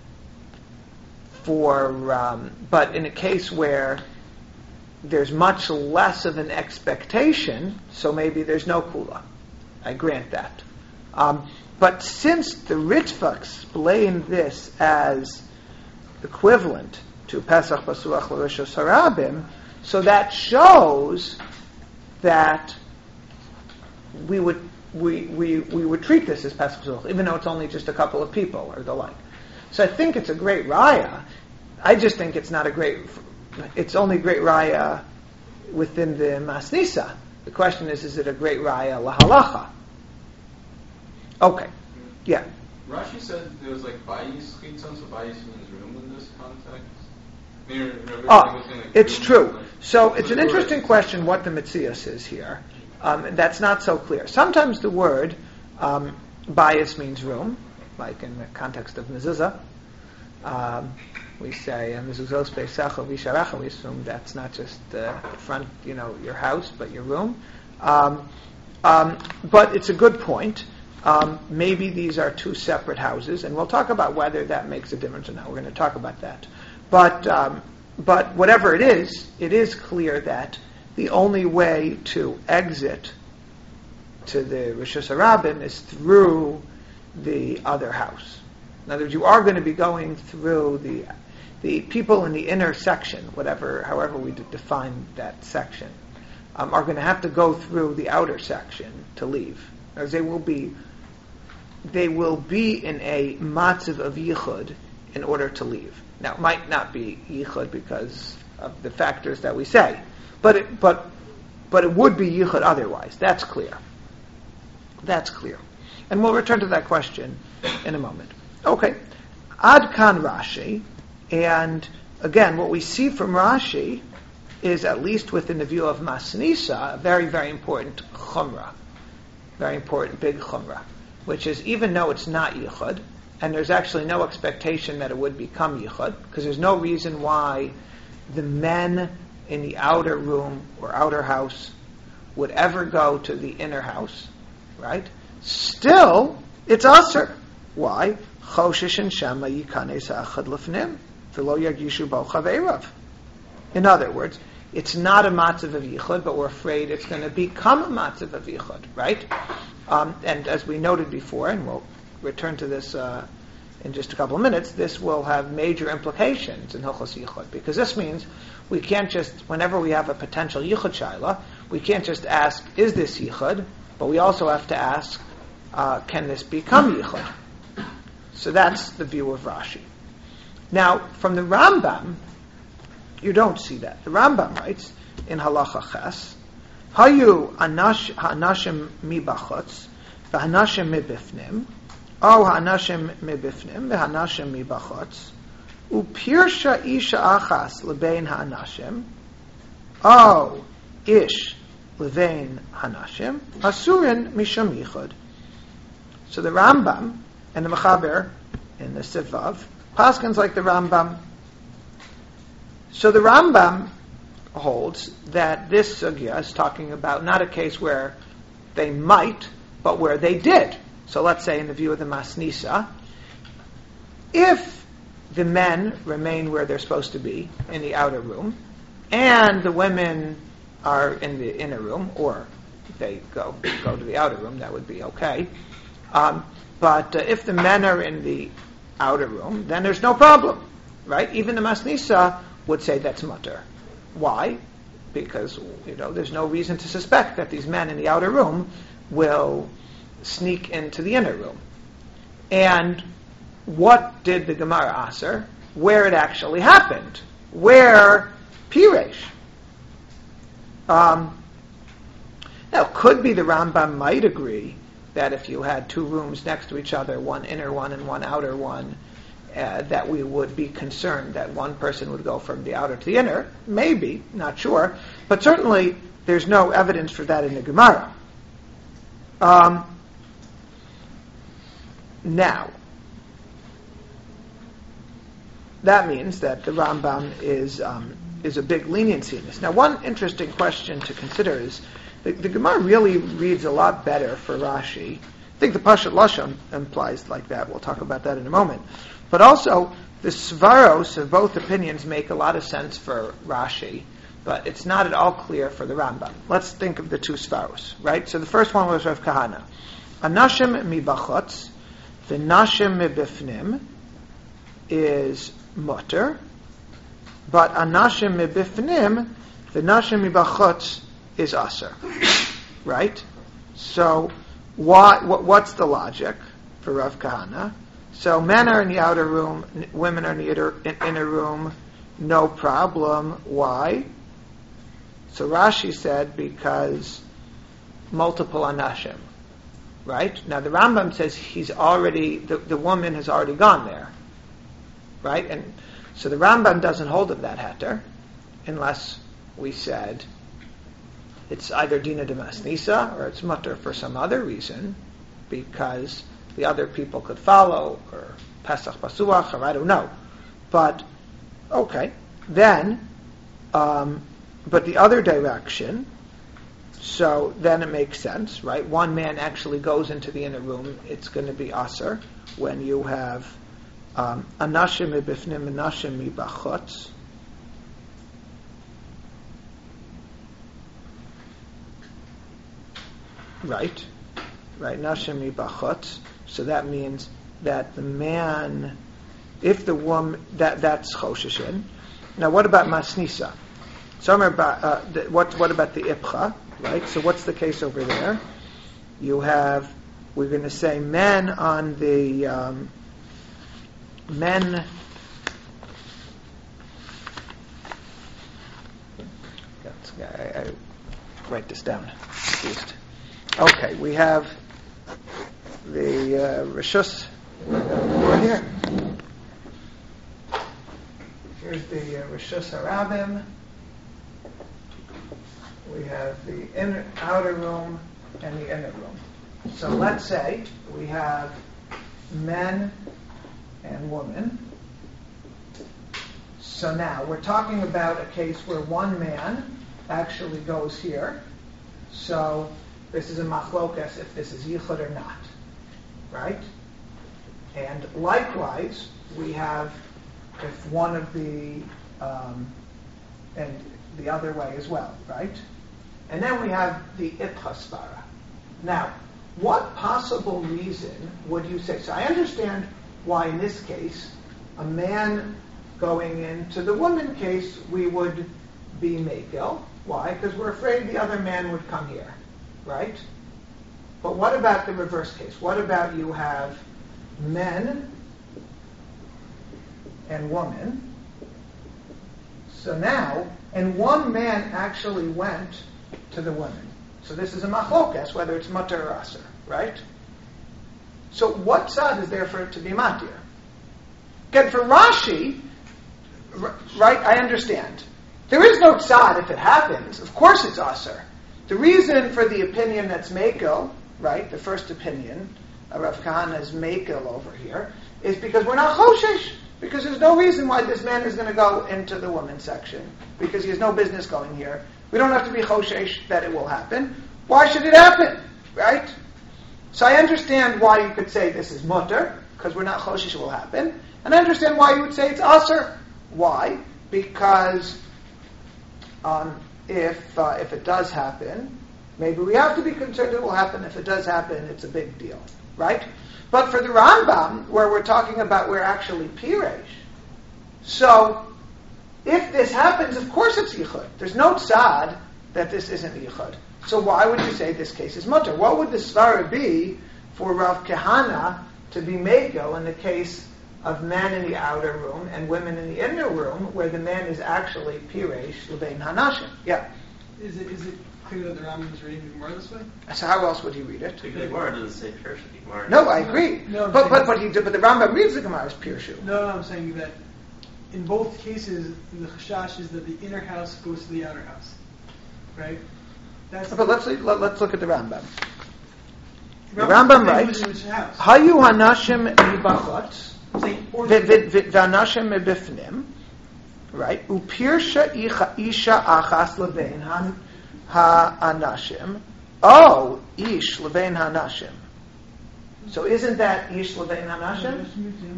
for um, but in a case where there's much less of an expectation, so maybe there's no kula. I grant that. Um, but since the Ritva explained this as equivalent to Pesach Pasuach L'Rishus Harabim, so that shows that we would we we we would treat this as Pesach Pasuach, even though it's only just a couple of people or the like. So I think it's a great raya. I just think it's not a great. It's only great raya within the Masnisa. The question is, is it a great raya lahalacha? Okay, yeah. Rashi said there was like bayis chitzon, so bayis means room in this context. I mean, remember Oh, within, like, it's room, true. like, So it's an the interesting word. question what the Metzias is here. Um, and that's not so clear. Sometimes the word um, bias means room, like in the context of mezuzah. Um, we say mezuzos beisacha v'sharacha. We assume that's not just uh, the front, you know, your house, but your room. Um, um, but it's a good point. Um, maybe these are two separate houses, and we'll talk about whether that makes a difference or not. We're going to talk about that. But um, but whatever it is, it is clear that the only way to exit to the Rishus Harabim is through the other house. In other words, you are going to be going through the the people in the inner section, whatever, however we d- define that section, um, are going to have to go through the outer section to leave, as they will be. They will be in a matzav of yichud in order to leave. Now, it might not be yichud because of the factors that we say, but it, but but it would be yichud otherwise. That's clear. That's clear, and we'll return to that question in a moment. Okay, Ad Kan Rashi, and again, what we see from Rashi is, at least within the view of Masnisa, a very very important chumrah, very important big chumrah, which is even though it's not yichud, and there's actually no expectation that it would become yichud, because there's no reason why the men in the outer room or outer house would ever go to the inner house, right? Still, it's aser. Why? Choshesh and shama yikanes achad lefnim v'lo yagishu bo chaveirav. In other words, it's not a matzav of yichud, but we're afraid it's going to become a matzav of yichud, right? Um, and as we noted before, and we'll return to this uh, in just a couple of minutes, this will have major implications in Hilchos Yichud, because this means we can't just, whenever we have a potential yichud shaila, we can't just ask, is this yichud? But we also have to ask, uh, can this become yichud? So that's the view of Rashi. Now, from the Rambam, you don't see that. The Rambam writes in Halacha Ches, Hayu ha'anashim mibachutz, v'hanashim mibifnim, o ha'anashim mibifnim, v'hanashim mibachutz, upirsha isha achas lebein ha'anashim, o ish lebein ha'anashim, asurin misham yichud. So the Rambam and the Mechaber in the Sivav, Paskins like the Rambam. So the Rambam holds that this sugya is talking about not a case where they might, but where they did. So let's say in the view of the Masnisa, if the men remain where they're supposed to be, in the outer room, and the women are in the inner room, or they go go to the outer room, that would be okay. Um, but uh, if the men are in the outer room, then there's no problem, right? Even the Masnisa would say that's mutter. Why? Because, you know, there's no reason to suspect that these men in the outer room will sneak into the inner room. And what did the Gemara aser? Where it actually happened. Where Piresh. Um, now, could be the Rambam might agree that if you had two rooms next to each other, one inner one and one outer one, uh, that we would be concerned that one person would go from the outer to the inner. Maybe, not sure. But certainly there's no evidence for that in the Gemara. Um, now, that means that the Rambam is um, is a big leniency in this. Now, one interesting question to consider is, the, the Gemara really reads a lot better for Rashi. I think the Pashat Lashon implies like that. We'll talk about that in a moment. But also, the Svaros of both opinions make a lot of sense for Rashi, but it's not at all clear for the Rambam. Let's think of the two Svaros, right? So the first one was Rav Kahana. Anashim mibachutz, v'nashim mibifnim is mutter, but anashim mibifnim, v'nashim mibachutz is aser, right? So, why? What, what's the logic for Rav Kahana? So, men are in the outer room, n- women are in the inner, in, inner room, no problem. Why? So Rashi said because multiple anashim, right? Now the Rambam says he's already the, the woman has already gone there, right? And so the Rambam doesn't hold of that heter, unless we said it's either Dina de Masnisa or it's mutter for some other reason, because the other people could follow, or Pesach Pasuach, or I don't know. But, okay, then, um, but the other direction, so then it makes sense, right? One man actually goes into the inner room, it's going to be aser, when you have um, anashim mibifnim, anashim mibachutz. Right, right. Nashim mibachutz. So that means that the man, if the woman, that that's choshishin. Now, what about masnisa? Some are about uh, the, what? What about the ipcha? Right. So what's the case over there? You have. We're going to say men on the um, men. I, I write this down at least. Okay, we have the uh, Rishus right here. Here's the uh, Rishus Harabim. We have the inner, outer room and the inner room. So let's say we have men and women. So now we're talking about a case where one man actually goes here. So this is a machlokas if this is yichud or not, right? And likewise, we have if one of the um, and the other way as well, right? And then we have the ithasvara. Now, what possible reason would you say? So I understand why in this case, a man going into the woman case, we would be mekel. Why? Because we're afraid the other man would come here, right? But what about the reverse case? What about you have men and woman? So now, and one man actually went to the woman. So this is a machlokas, whether it's mutter or aser, right? So what tzad is there for it to be matir? Again, for Rashi, r- right, I understand. There is no tzad if it happens. Of course it's aser. The reason for the opinion that's mekel, right, the first opinion, uh, Rav Kahana's mekel over here, is because we're not choshesh. Because there's no reason why this man is going to go into the women's section. Because he has no business going here. We don't have to be choshesh that it will happen. Why should it happen? Right? So I understand why you could say this is mutter, because we're not choshesh it will happen. And I understand why you would say it's aser. Why? Because um, if uh, if it does happen, maybe we have to be concerned it will happen. If it does happen, it's a big deal. Right? But for the Rambam, where we're talking about we're actually piresh, so if this happens, of course it's yichud. There's no tzad that this isn't yichud. So why would you say this case is mutter? What would the svara be for Rav Kahana to be mekel in the case of men in the outer room and women in the inner room, where the man is actually piresh levein hanashim? Yeah. Is it is it clear that the Rambam is reading the Gemara this way? So how else would he read it? The Gemara doesn't say Pirshu. The Gemara. No, I agree. No, but but but he did, but the Rambam reads the Gemara as pirshu. No, no, I'm saying that in both cases, the chashash is that the inner house goes to the outer house, right? That's But let's let, let's look at the Rambam. The Rambam Rambam writes, in which house? "Hayu hanashim mibachot, I'm saying, or v'anashim mibifnim." Right? Upirsha isha achas levein ha-anashim. Oh, ish levein ha-anashim. So isn't that ish levein ha-anashim?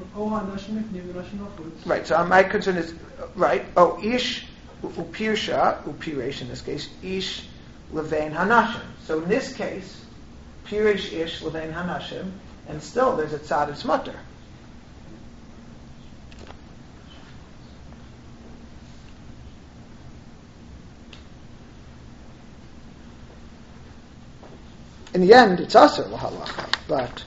Right. So my concern is right. Oh, ish upirsha upiresh in this case ish levein ha-anashim. So in this case, piresh ish levein ha-anashim, and still there's a tzad it's mutter. In the end, it's aser lahalacha, but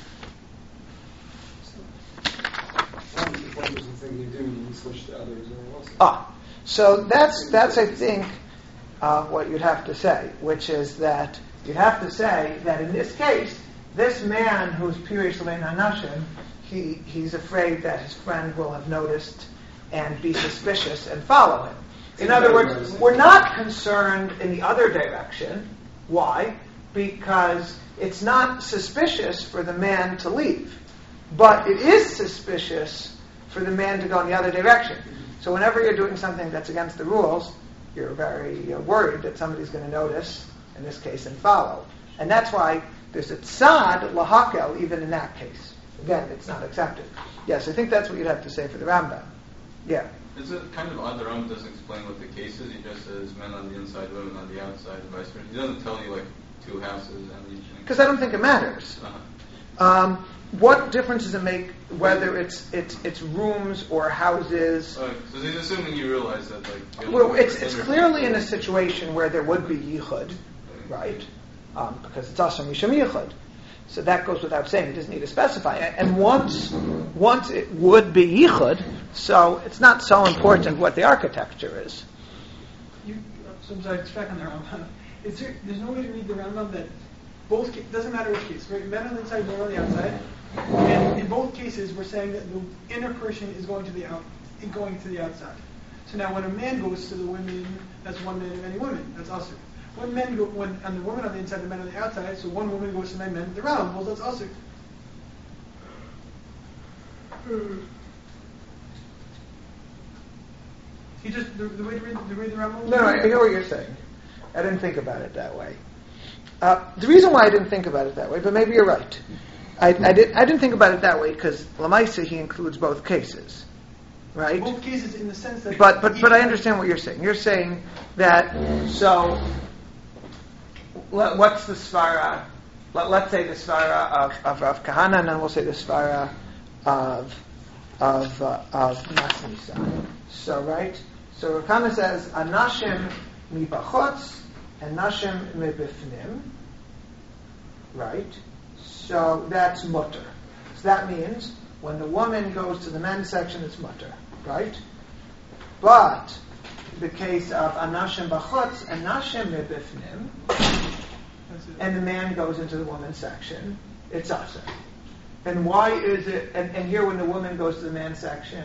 ah, so that's that's I think uh, what you'd have to say, which is that you'd have to say that in this case, this man who's piresh levein hanashim, he he's afraid that his friend will have noticed and be suspicious and follow him. In other words, we're not concerned in the other direction. Why? Because it's not suspicious for the man to leave, but it is suspicious for the man to go in the other direction. So whenever you're doing something that's against the rules, you're very uh, worried that somebody's going to notice, in this case, and follow. And that's why there's a tzad lahakel even in that case. Again, it's not accepted. Yes, I think that's what you'd have to say for the Rambam. Yeah. Is it kind of odd the Rambam doesn't explain what the case is? He just says men on the inside, women on the outside, and vice versa. He doesn't tell you like two houses and each. Because I don't think it matters. Uh-huh. Um, what difference does it make whether it's it's it's rooms or houses? Uh, so he's assuming you realize that, like. Well, it's it's clearly in a situation where there would be yichud, right? Um, because it's also misham yichud, so that goes without saying. It doesn't need to specify. And once once it would be yichud, so it's not so important what the architecture is. You, so I'm sorry, it's back on the Rambam. Is there, there's no way to read the Rambam that both, it doesn't matter which case, right? Men on the inside, women on the outside. And in both cases, we're saying that the inner person is going to the out, going to the outside. So now when a man goes to the women, that's one man and many women. That's usher. When men go, when, and the women on the inside, the men on the outside, so one woman goes to many men, the round, well, that's usher. He just, the, the way to read the, way the Rambam. No, no, I hear what you're saying. I didn't think about it that way. Uh, the reason why I didn't think about it that way, but maybe you're right. I, I, did, I didn't think about it that way because Lamaisa, he includes both cases. right? Both cases in the sense that. But but but I understand what you're saying. You're saying that so. Let, what's the svara? Let, let's say the svara of of Rav Kahana, and then we'll say the svara of of uh, of Masnisa. So right. So Rav Kahana says anashim mibachotz and nashim mibifnim. Right. So that's mutter. So that means when the woman goes to the men's section, it's mutter, right? But the case of anashim bachutz and nashim mebifnim, and the man goes into the women's section, it's aser. And why is it? And, and here, when the woman goes to the man's section,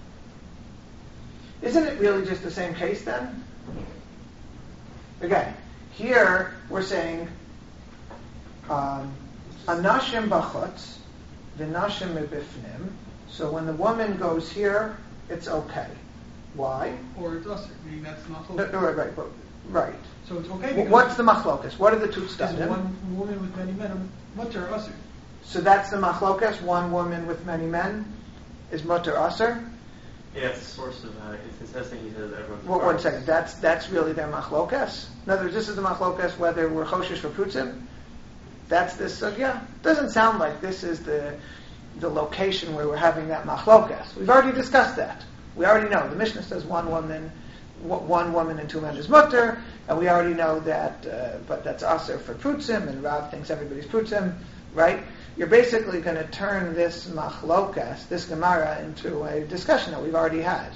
isn't it really just the same case then? Again, here we're saying um, anashim bachutz. The nashim mebifnim. So when the woman goes here, it's okay. Why? Or it's usher, meaning that's not No, no, right, right, but, right. So it's okay. W- What's the machlokas? What are the two Because stadim? one woman with many men, mutter or usher. So that's the machlokas. One woman with many men is mutter aser. Yeah, it's the source of that. It's insisting he says everyone's. Well, one second. That's that's really their machlokas. In other words, this is the machlokas whether we're choshesh for prutzim. That's this sugya. Doesn't sound like this is the the location where we're having that machlokas. We've already discussed that. We already know the Mishnah says one woman, one woman and two men is mutter, and we already know that. Uh, but that's aser for prutzim, and Rav thinks everybody's prutzim, right? You're basically going to turn this machlokas, this gemara, into a discussion that we've already had,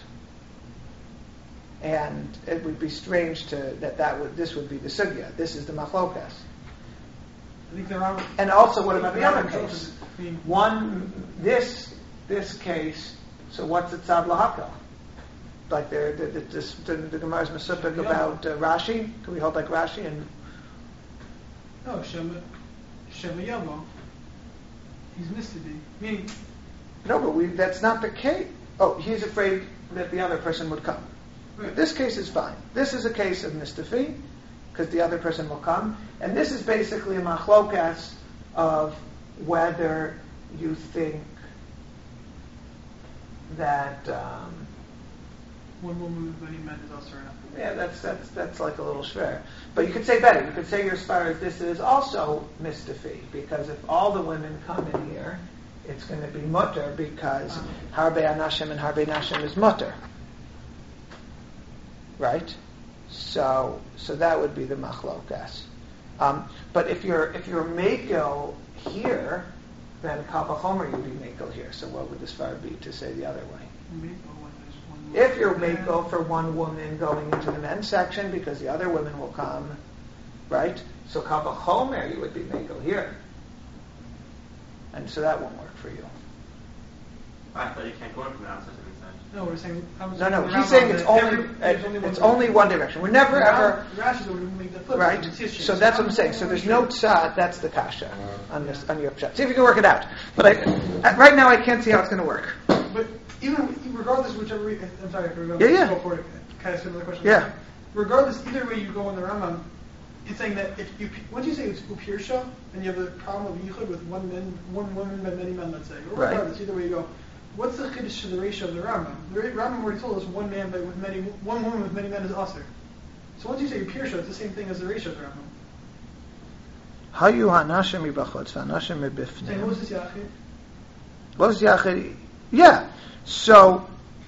and it would be strange to that that would this would be the sugya. This is the machlokas. I think there are. And also, what about the there other are case? I mean, One, this this case. So what's the tzav lahakal? Like the the the, this, the, the Gemara's mesupik about uh, Rashi. Can we hold like Rashi and? No, Shema Shema Yamo. He's missed it. Meaning. No, but we that's not the case. Oh, he's afraid that the other person would come. Right. This case is fine. This is a case of mistafi, because the other person will come. And this is basically a machlokas of whether you think that, um, One woman with many men is also enough. yeah, that's that's that's like a little schwer. But you could say better. You could say your spar is this is also mistafi, because if all the women come in here, it's going to be mutter, because harbe anashim and harbe nashim is mutter. Right? So, so that would be the machlokas. Um, but if you're if you're mekel here, then kal vachomer you'd be mekel here. So what would the svara be to say the other way? If you're mekel for one woman going into the men's section because the other women will come, right? So kal vachomer you would be mekel here, and so that won't work for you. I thought you can't go in from the outside to the inside. No, we're saying. I was No, no. around He's saying the- it's only every- there's uh, only it's one- only one direction. We're never ever. Rashi is going to make the flip. Right? It's his So shit. that's what I'm saying. So there's no tzad, that's the kasha on this on your pshat. See if you can work it out. But I, uh, right now I can't see how it's going to work. But even regardless, whichever way, I'm sorry, if we're going Yeah, to yeah. go for it. Can I ask another question? Yeah. Regardless, either way you go in the Rambam, it's saying that if you once you say it's upirsha, then you have the problem of yichud with one man, one woman by many men. Let's say, or Right. regardless, either way you go. What's the chiddush to the ratio of the Rambam? The Rambam already told us one man by with many, one woman with many men is aser. So once you say upirsha, it's the same thing as the ratio of the Rambam. Hayu hanashim ibachotz v'hanashim Saying what ibifnim. was this yachid? What was yachid? Yeah. So,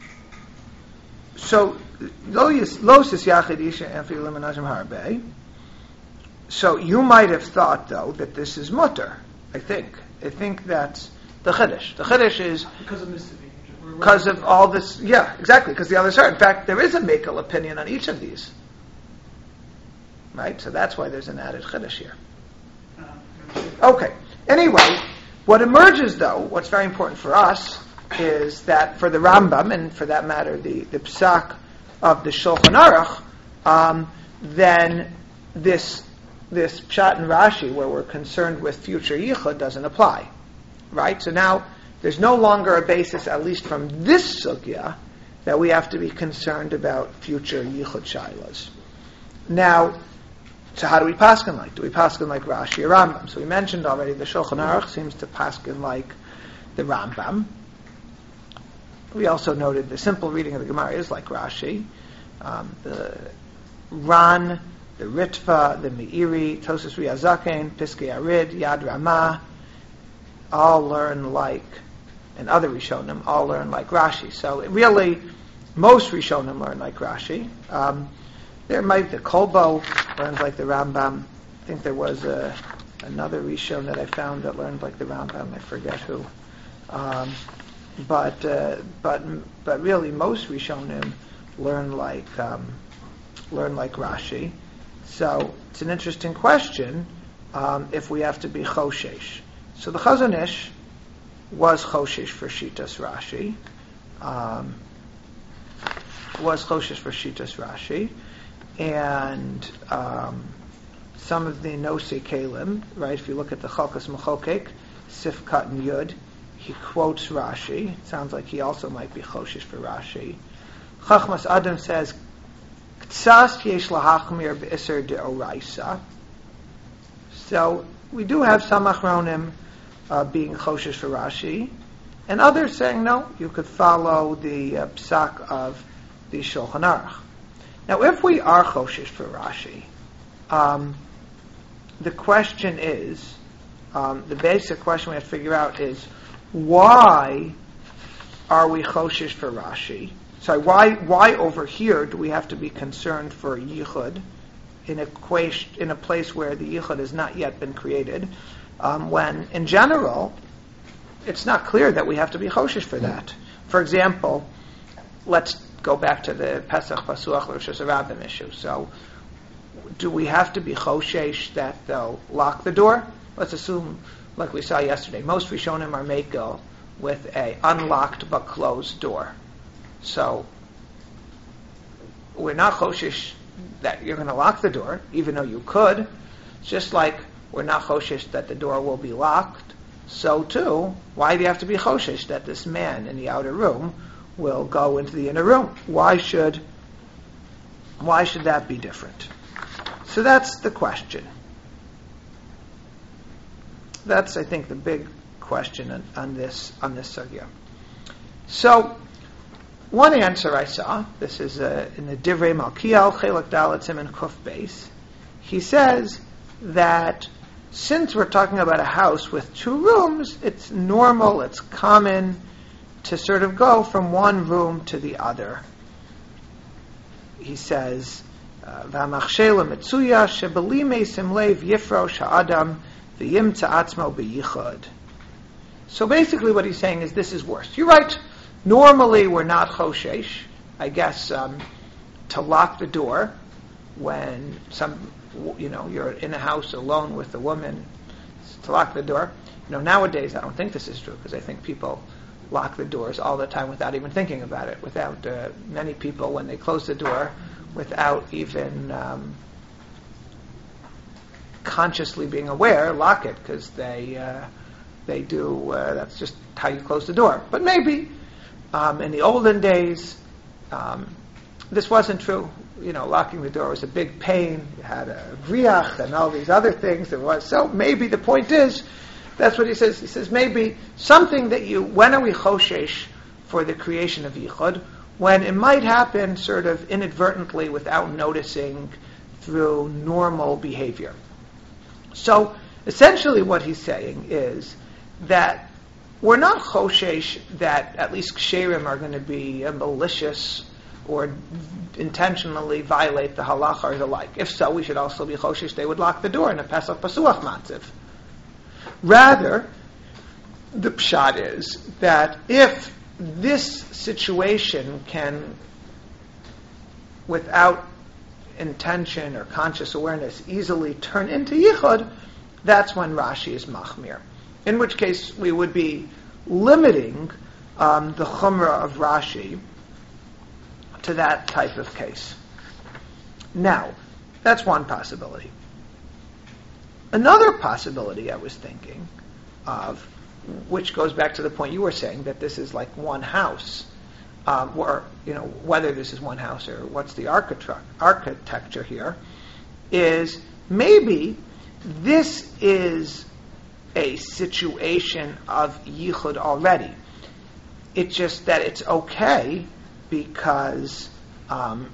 so lo yis los is yachid isha enfi limanashim harbe. So you might have thought though that this is mutter. I think. I think that's the chiddush. The chiddush is Because of mystery. because of all this. Yeah, exactly. Because the others are. In fact, there is a mekel opinion on each of these. Right. So that's why there's an added chiddush here. Okay. Anyway, what emerges, though, what's very important for us, is that for the Rambam, and for that matter, the, the Psak of the Shulchan Aruch, um, then this this Pshat and Rashi, where we're concerned with future yichud, doesn't apply. Right? So now, there's no longer a basis, at least from this sugya, that we have to be concerned about future yichud shaylas. Now, so how do we paskin like? Do we paskin like Rashi or Rambam? So we mentioned already the Shulchan Aruch seems to paskin like the Rambam. we also noted the simple reading of the Gemara is like Rashi. Um, the Ran, the Ritva, the Meiri, Tosas Riazaken, Piskei Arid, Yad Ramah, all learn like, and other Rishonim all learn like Rashi. So it really, most Rishonim learn like Rashi. Um, there might, the Kolbo learns like the Rambam. I think there was a, another Rishon that I found that learned like the Rambam. I forget who. Um, but uh, but but really, most Rishonim learn like um, learn like Rashi. So it's an interesting question um, if we have to be Choshesh. So the Chazon Ish was Choshesh for Shitas Rashi. Um, was Choshesh for Shitas Rashi, and um, some of the Nosei Kalim, right? If you look at the Chalkas Mechokek, Sifkat and Yud, he quotes Rashi. It sounds like he also might be Choshesh for Rashi. Chachmas Adam says, Ktsas yesh lahachmir be'isr de'oraisa. So we do have some Achronim uh, being Choshesh for Rashi, and others saying no, you could follow the uh, psak of the Shulchan Aruch. Now, if we are Choshesh for Rashi, um, the question is, um, the basic question we have to figure out is, why are we Choshesh for Rashi? Sorry, why why over here do we have to be concerned for Yichud in a, quash, in a place where the Yichud has not yet been created, um, when, in general, it's not clear that we have to be Choshesh for that. For example, let's go back to the Pesach Pasuach Rosh Hashanah issue. So, do we have to be Choshesh that they'll lock the door? Let's assume, like we saw yesterday, most Rishonim are Mekel with a unlocked but closed door. So, we're not Choshesh that you're going to lock the door, even though you could. Just like we're not Choshesh that the door will be locked, so too, why do you have to be Choshesh that this man in the outer room will go into the inner room? Why should, why should that be different? So that's the question. That's, I think, the big question on, on this on this sugya. So, one answer I saw, this is uh, in the Divrei Malkiel, Chelak Dalet Siman Kuf Beis. He says that since we're talking about a house with two rooms, it's normal, it's common to sort of go from one room to the other. He says, "V'amachshela mitzuya shebeli meisim leiv yifro sha'adam v'yimtza atzmo beyichud." So basically, what he's saying is this is worse. You're right. Normally, we're not choshesh, I guess, um, to lock the door when some, you know, you're in a house alone with a woman, to lock the door. You know, nowadays, I don't think this is true, because I think people lock the doors all the time without even thinking about it. Without uh, many people, when they close the door, without even um, consciously being aware, lock it, because they uh, they do. Uh, that's just how you close the door. But maybe. Um, in the olden days, um, this wasn't true. You know, locking the door was a big pain. You had a riach and all these other things. There was so maybe the point is, that's what he says. He says maybe something that you. When are we choshesh for the creation of yichud? When it might happen sort of inadvertently without noticing through normal behavior. So essentially, what he's saying is that. We're not choshesh that at least ksherim are going to be uh, malicious or intentionally violate the halacha or the like. If so, we should also be choshesh they would lock the door in a Pesach Pasuach matziv. Rather, the pshat is that if this situation can, without intention or conscious awareness, easily turn into yichud, that's when Rashi is machmir. In which case, we would be limiting um, the chumrah of Rashi to that type of case. Now, that's one possibility. Another possibility I was thinking of, which goes back to the point you were saying, that this is like one house, um, or, you know, whether this is one house or what's the architect- architecture here, is maybe this is a situation of yichud already. it's just that it's okay because um,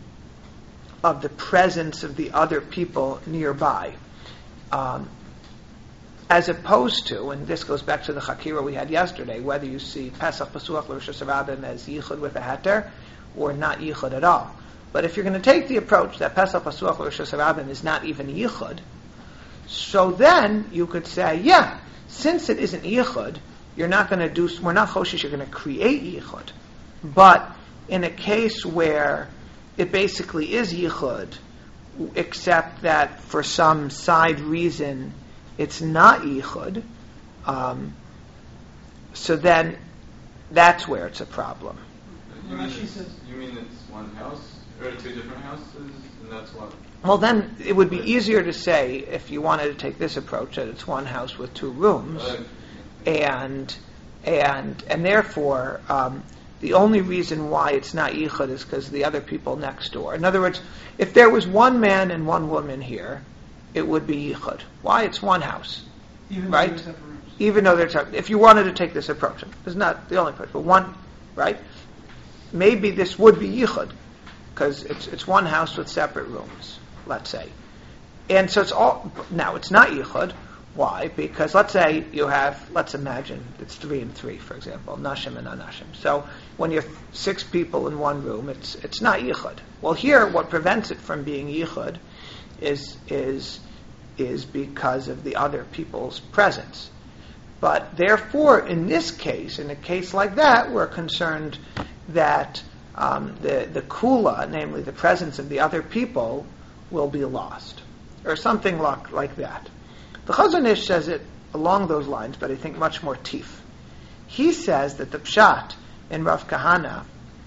of the presence of the other people nearby. Um, as opposed to, and this goes back to the Chakira we had yesterday, whether you see Pesach Pasuach L'Rosh Hashanah as Yichud with a Heter or not Yichud at all. But if you're going to take the approach that Pesach Pasuach L'Rosh Hashanah is not even Yichud, so then you could say, yeah, since it isn't Yichud, you're not going to do, we're not Choshish, you're going to create Yichud. But in a case where it basically is Yichud, except that for some side reason it's not Yichud, um, so then that's where it's a problem. You mean, it's, you mean it's one house, or two different houses, and that's one? Well, then it would be easier to say, if you wanted to take this approach, that it's one house with two rooms, Uh, and and and therefore um, the only reason why it's not Yichud is because the other people next door. In other words, if there was one man and one woman here, it would be Yichud. Why? It's one house, Even right? though they're separate rooms. Even though they're separate. If you wanted to take this approach, it's not the only approach, but one, right? Maybe this would be Yichud, because it's it's one house with separate rooms, let's say. And so it's all, now it's not Yichud. Why? Because let's say you have, let's imagine it's three and three, for example, Nashim and Anashim. So when you're six people in one room, it's it's not Yichud. Well, here, what prevents it from being Yichud is is is because of the other people's presence. But therefore, in this case, in a case like that, we're concerned that um, the the kula, namely the presence of the other people, will be lost, or something like, like that. The Chazon Ish says it along those lines, but I think much more teeth. He says that the pshat in Rav Kahana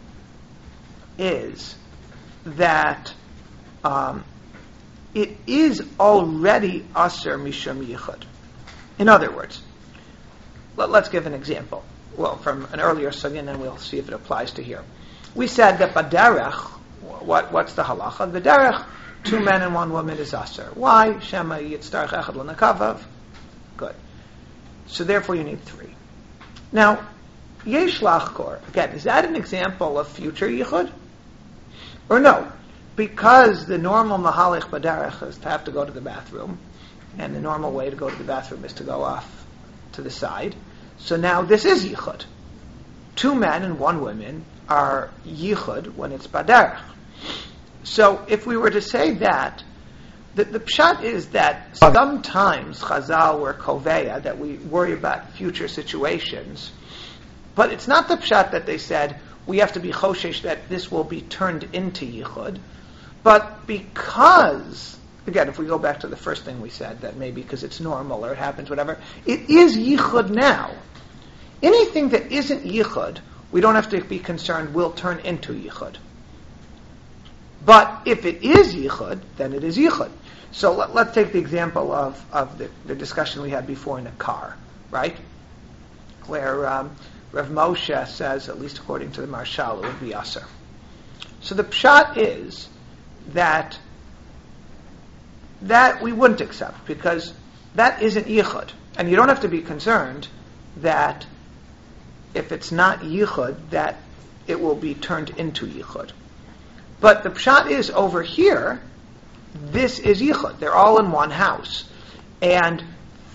is that um, it is already aser mishum yichud. In other words, let, let's give an example. Well, from an earlier sugya, and then we'll see if it applies to here. We said that baderech, what, what's the halacha? The derech, two men and one woman is aser. Why? Shema yitztarech echad l'nekavav. Good. So therefore you need three. Now, yesh lachkor, again, is that an example of future yichud? Or no? Because the normal mahalich baderech is to have to go to the bathroom, and the normal way to go to the bathroom is to go off to the side. So now this is yichud. Two men and one woman are yichud when it's baderech. So if we were to say that, the, the pshat is that sometimes Chazal were koveya, that we worry about future situations, but it's not the pshat that they said we have to be choshesh that this will be turned into yichud, but because, again, if we go back to the first thing we said, that maybe because it's normal or it happens, whatever, it is yichud now. Anything that isn't yichud, we don't have to be concerned will turn into yichud. But if it is yichud, then it is yichud. So let, let's take the example of, of the, the discussion we had before in a car, right? Where um, Rav Moshe says, at least according to the Marshal, it would be aser. So the pshat is that that we wouldn't accept, because that isn't yichud. And you don't have to be concerned that if it's not yichud, that it will be turned into yichud. But the pshat is over here, this is yichud. They're all in one house. And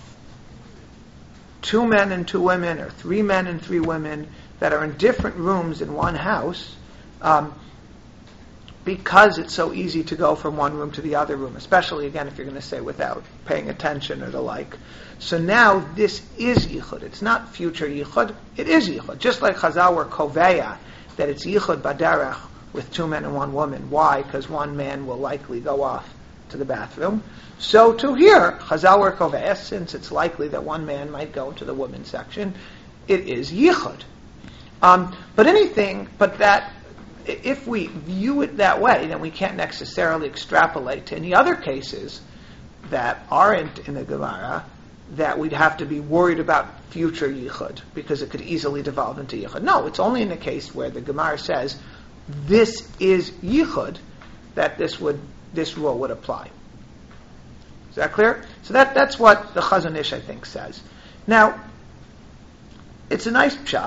two men and two women, or three men and three women that are in different rooms in one house, um, because it's so easy to go from one room to the other room, especially, again, if you're going to say without paying attention or the like. So now this is yichud. It's not future yichud. It is yichud. Just like Chazal were koveya, that it's yichud baderech, with two men and one woman. Why? Because one man will likely go off to the bathroom. So to here, Chazal were koveya, since it's likely that one man might go to the women's section, it is yichud. Um, but anything, but that, if we view it that way, then we can't necessarily extrapolate to any other cases that aren't in the Gemara, that we'd have to be worried about future yichud, because it could easily devolve into yichud. No, it's only in the case where the Gemara says, this is yichud, that this would this rule would apply. Is that clear? So that that's what the Chazon Ish, I think, says. Now, it's a nice pshat,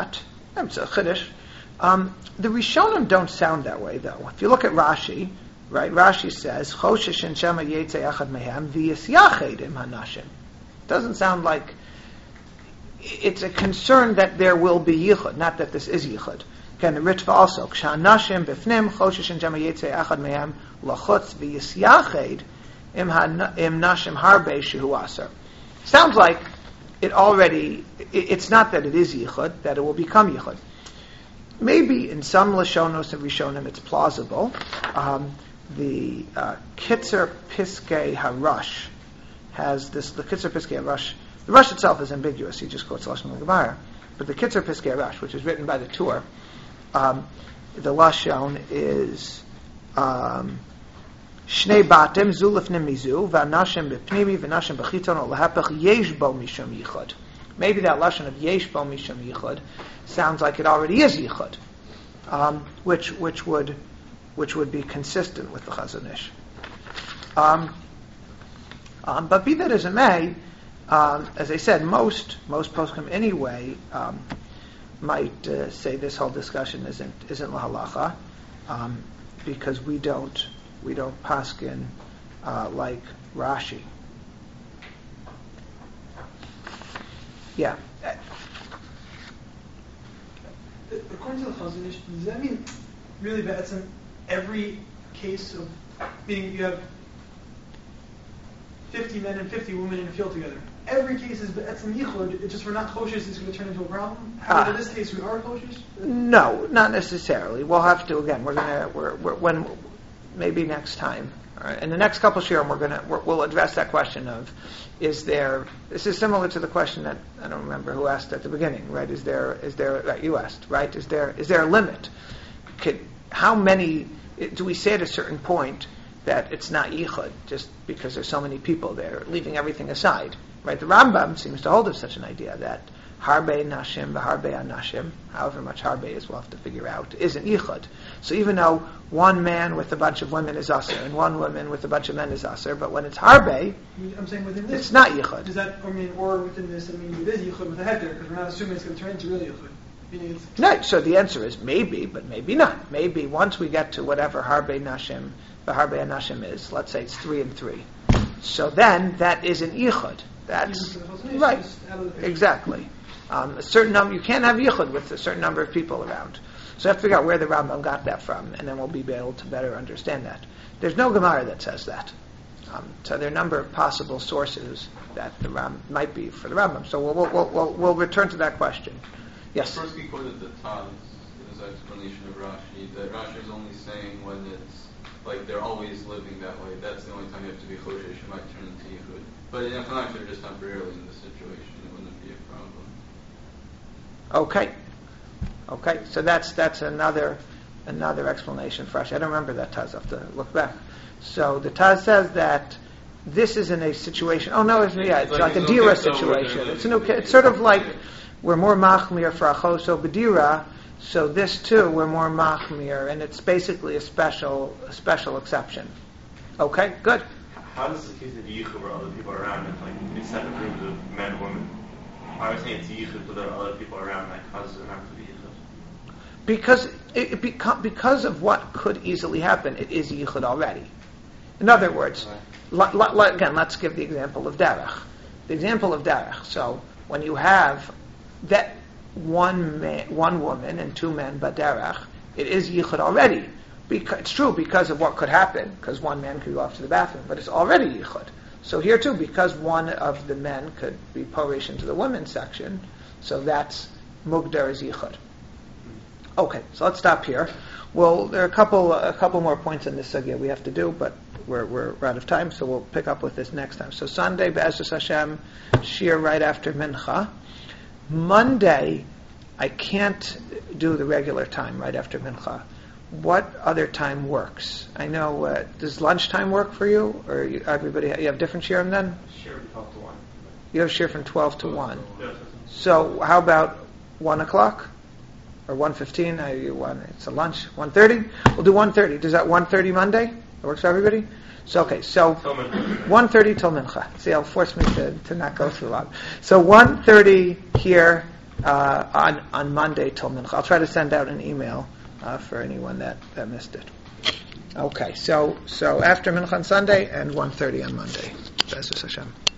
That's a chiddush. Um, the Rishonim don't sound that way, though. If you look at Rashi, right, Rashi says, Choshesh and Shema Yetze Echad Mehem V'Yisyached Im Hanashim. Doesn't sound like it's a concern that there will be yichud, not that this is yichud. Again, the Ritva also, Kshanashim B'fnim Choshesh and Shema Yetze Echad Mehem Lachutz V'Yisyached Im Nashim Harbe Shehu Aser. Sounds like it already, it's not that it is yichud, that it will become yichud. Maybe in some Lashonos and Rishonim it's plausible. Um, the uh, Kitzer Piskei Harush has this, the Kitzer Piskei Harush, the Rush itself is ambiguous, he just quotes Lashon Gemara, but the Kitzer Piskei Harush, which is written by the Tur, um, the Lashon is um, Shnei Batim, Zu Lefnim Mizu, V'anashim B'pnimi, V'anashim B'chiton, L'hapach Yesh Bo Mishum Yichud. Maybe that Lashon of Yesh Bo Mishum Yichud sounds like it already is Yichud, um, which which would which would be consistent with the Chazon Ish. Um, um, but be that as it may, um, as I said, most most poskim anyway um, might uh, say this whole discussion isn't isn't lahalacha, um, because we don't we don't paskin uh, like Rashi. Yeah. According to the Chazon Ish, does that mean really that in every case of being you have fifty men and fifty women in a field together? Every case is be'etzem yichud. It's just we're not koshes. It's going to turn into a problem. However, Ah. in this case, we are koshes. No, not necessarily. We'll have to again. We're gonna we're, we're when maybe next time. All right. In the next couple of shiurim, we're gonna we're, we'll address that question of is there. This is similar to the question that I don't remember who asked at the beginning. Right? Is there is there right, you asked right? Is there is there a limit? Could, how many do we say at a certain point that it's not yichud just because there's so many people there, leaving everything aside? Right? The Rambam seems to hold of such an idea that harbe nashim v'harbe anashim, however much harbe is, we'll have to figure out, isn't yichud. So even though one man with a bunch of women is aser and one woman with a bunch of men is aser, but when it's harbe, I'm saying within this, it's not yichud. Does that, I mean, or within this, I mean, it is yichud with a heter because we're not assuming it's going to turn into really yichud. Meaning it's Right. So the answer is maybe, but maybe not. Maybe once we get to whatever harbe nashim, the harbe anashim is, let's say it's three and three. So then that isn't yichud. That's right. Exactly. Um, a certain number, you can't have yichud with a certain number of people around. So you have to figure out where the Rambam got that from, and then we'll be able to better understand that. There's no Gemara that says that. Um, so there are a number of possible sources that the Ram might be for the Rambam. So we'll we'll, we'll, we'll return to that question. Yes. First, we quoted the Taz in his explanation of Rashi. That Rashi is only saying when it's like they're always living that way. That's the only time you have to be choshesh. You might turn into yichud. But in Tanakh, they're just temporarily in the situation. It wouldn't be a problem. Okay. Okay. So that's that's another another explanation for Rashi. I don't remember that Taz. I have to look back. So the Taz says that this is in a situation. Oh no, it's, yeah, it's like, like a dira situation. It's an okay. It's sort of like we're more machmir for achoso b'dira. So this too, we're more machmir, and it's basically a special a special exception. Okay, good. How does the case of yichud where other people are around, if like it's separate groups of men and women? I was saying it's yichud, but there are other people around that causes it not to be yichud. Because it, it beco- because of what could easily happen, it is yichud already. In other words, Right. l- l- again, let's give the example of derech. The example of derech. So when you have that one man, one woman and two men baderech, it is yichud already. Because, it's true because of what could happen, because one man could go off to the bathroom, but it's already yichud. So here too, because one of the men could be porish into the women's section, so that's mugdar as yichud. Okay, so let's stop here. Well, there are a couple a couple more points in this sugya we have to do, but we're we're out of time, so we'll pick up with this next time. So Sunday, Be'ezus Hashem, shir right after mincha. Monday, I can't do the regular time right after mincha. What other time works? I know. Uh, does lunchtime work for you, or you, everybody? You have different shirim then? Sure, twelve to one. You have shir from twelve to one. Yes. So how about one o'clock or one fifteen? I you one. It's a lunch. One thirty. We'll do one thirty. Does that one thirty Monday? That works for everybody. So okay. So Till mincha. one thirty till mincha. See, I'll force me to, to not go through long. So one thirty here uh, on on Monday till Mincha. I'll try to send out an email uh, for anyone that, that missed it. Okay, so so after Mincha on Sunday and one thirty on Monday. Be'ezus Hashem.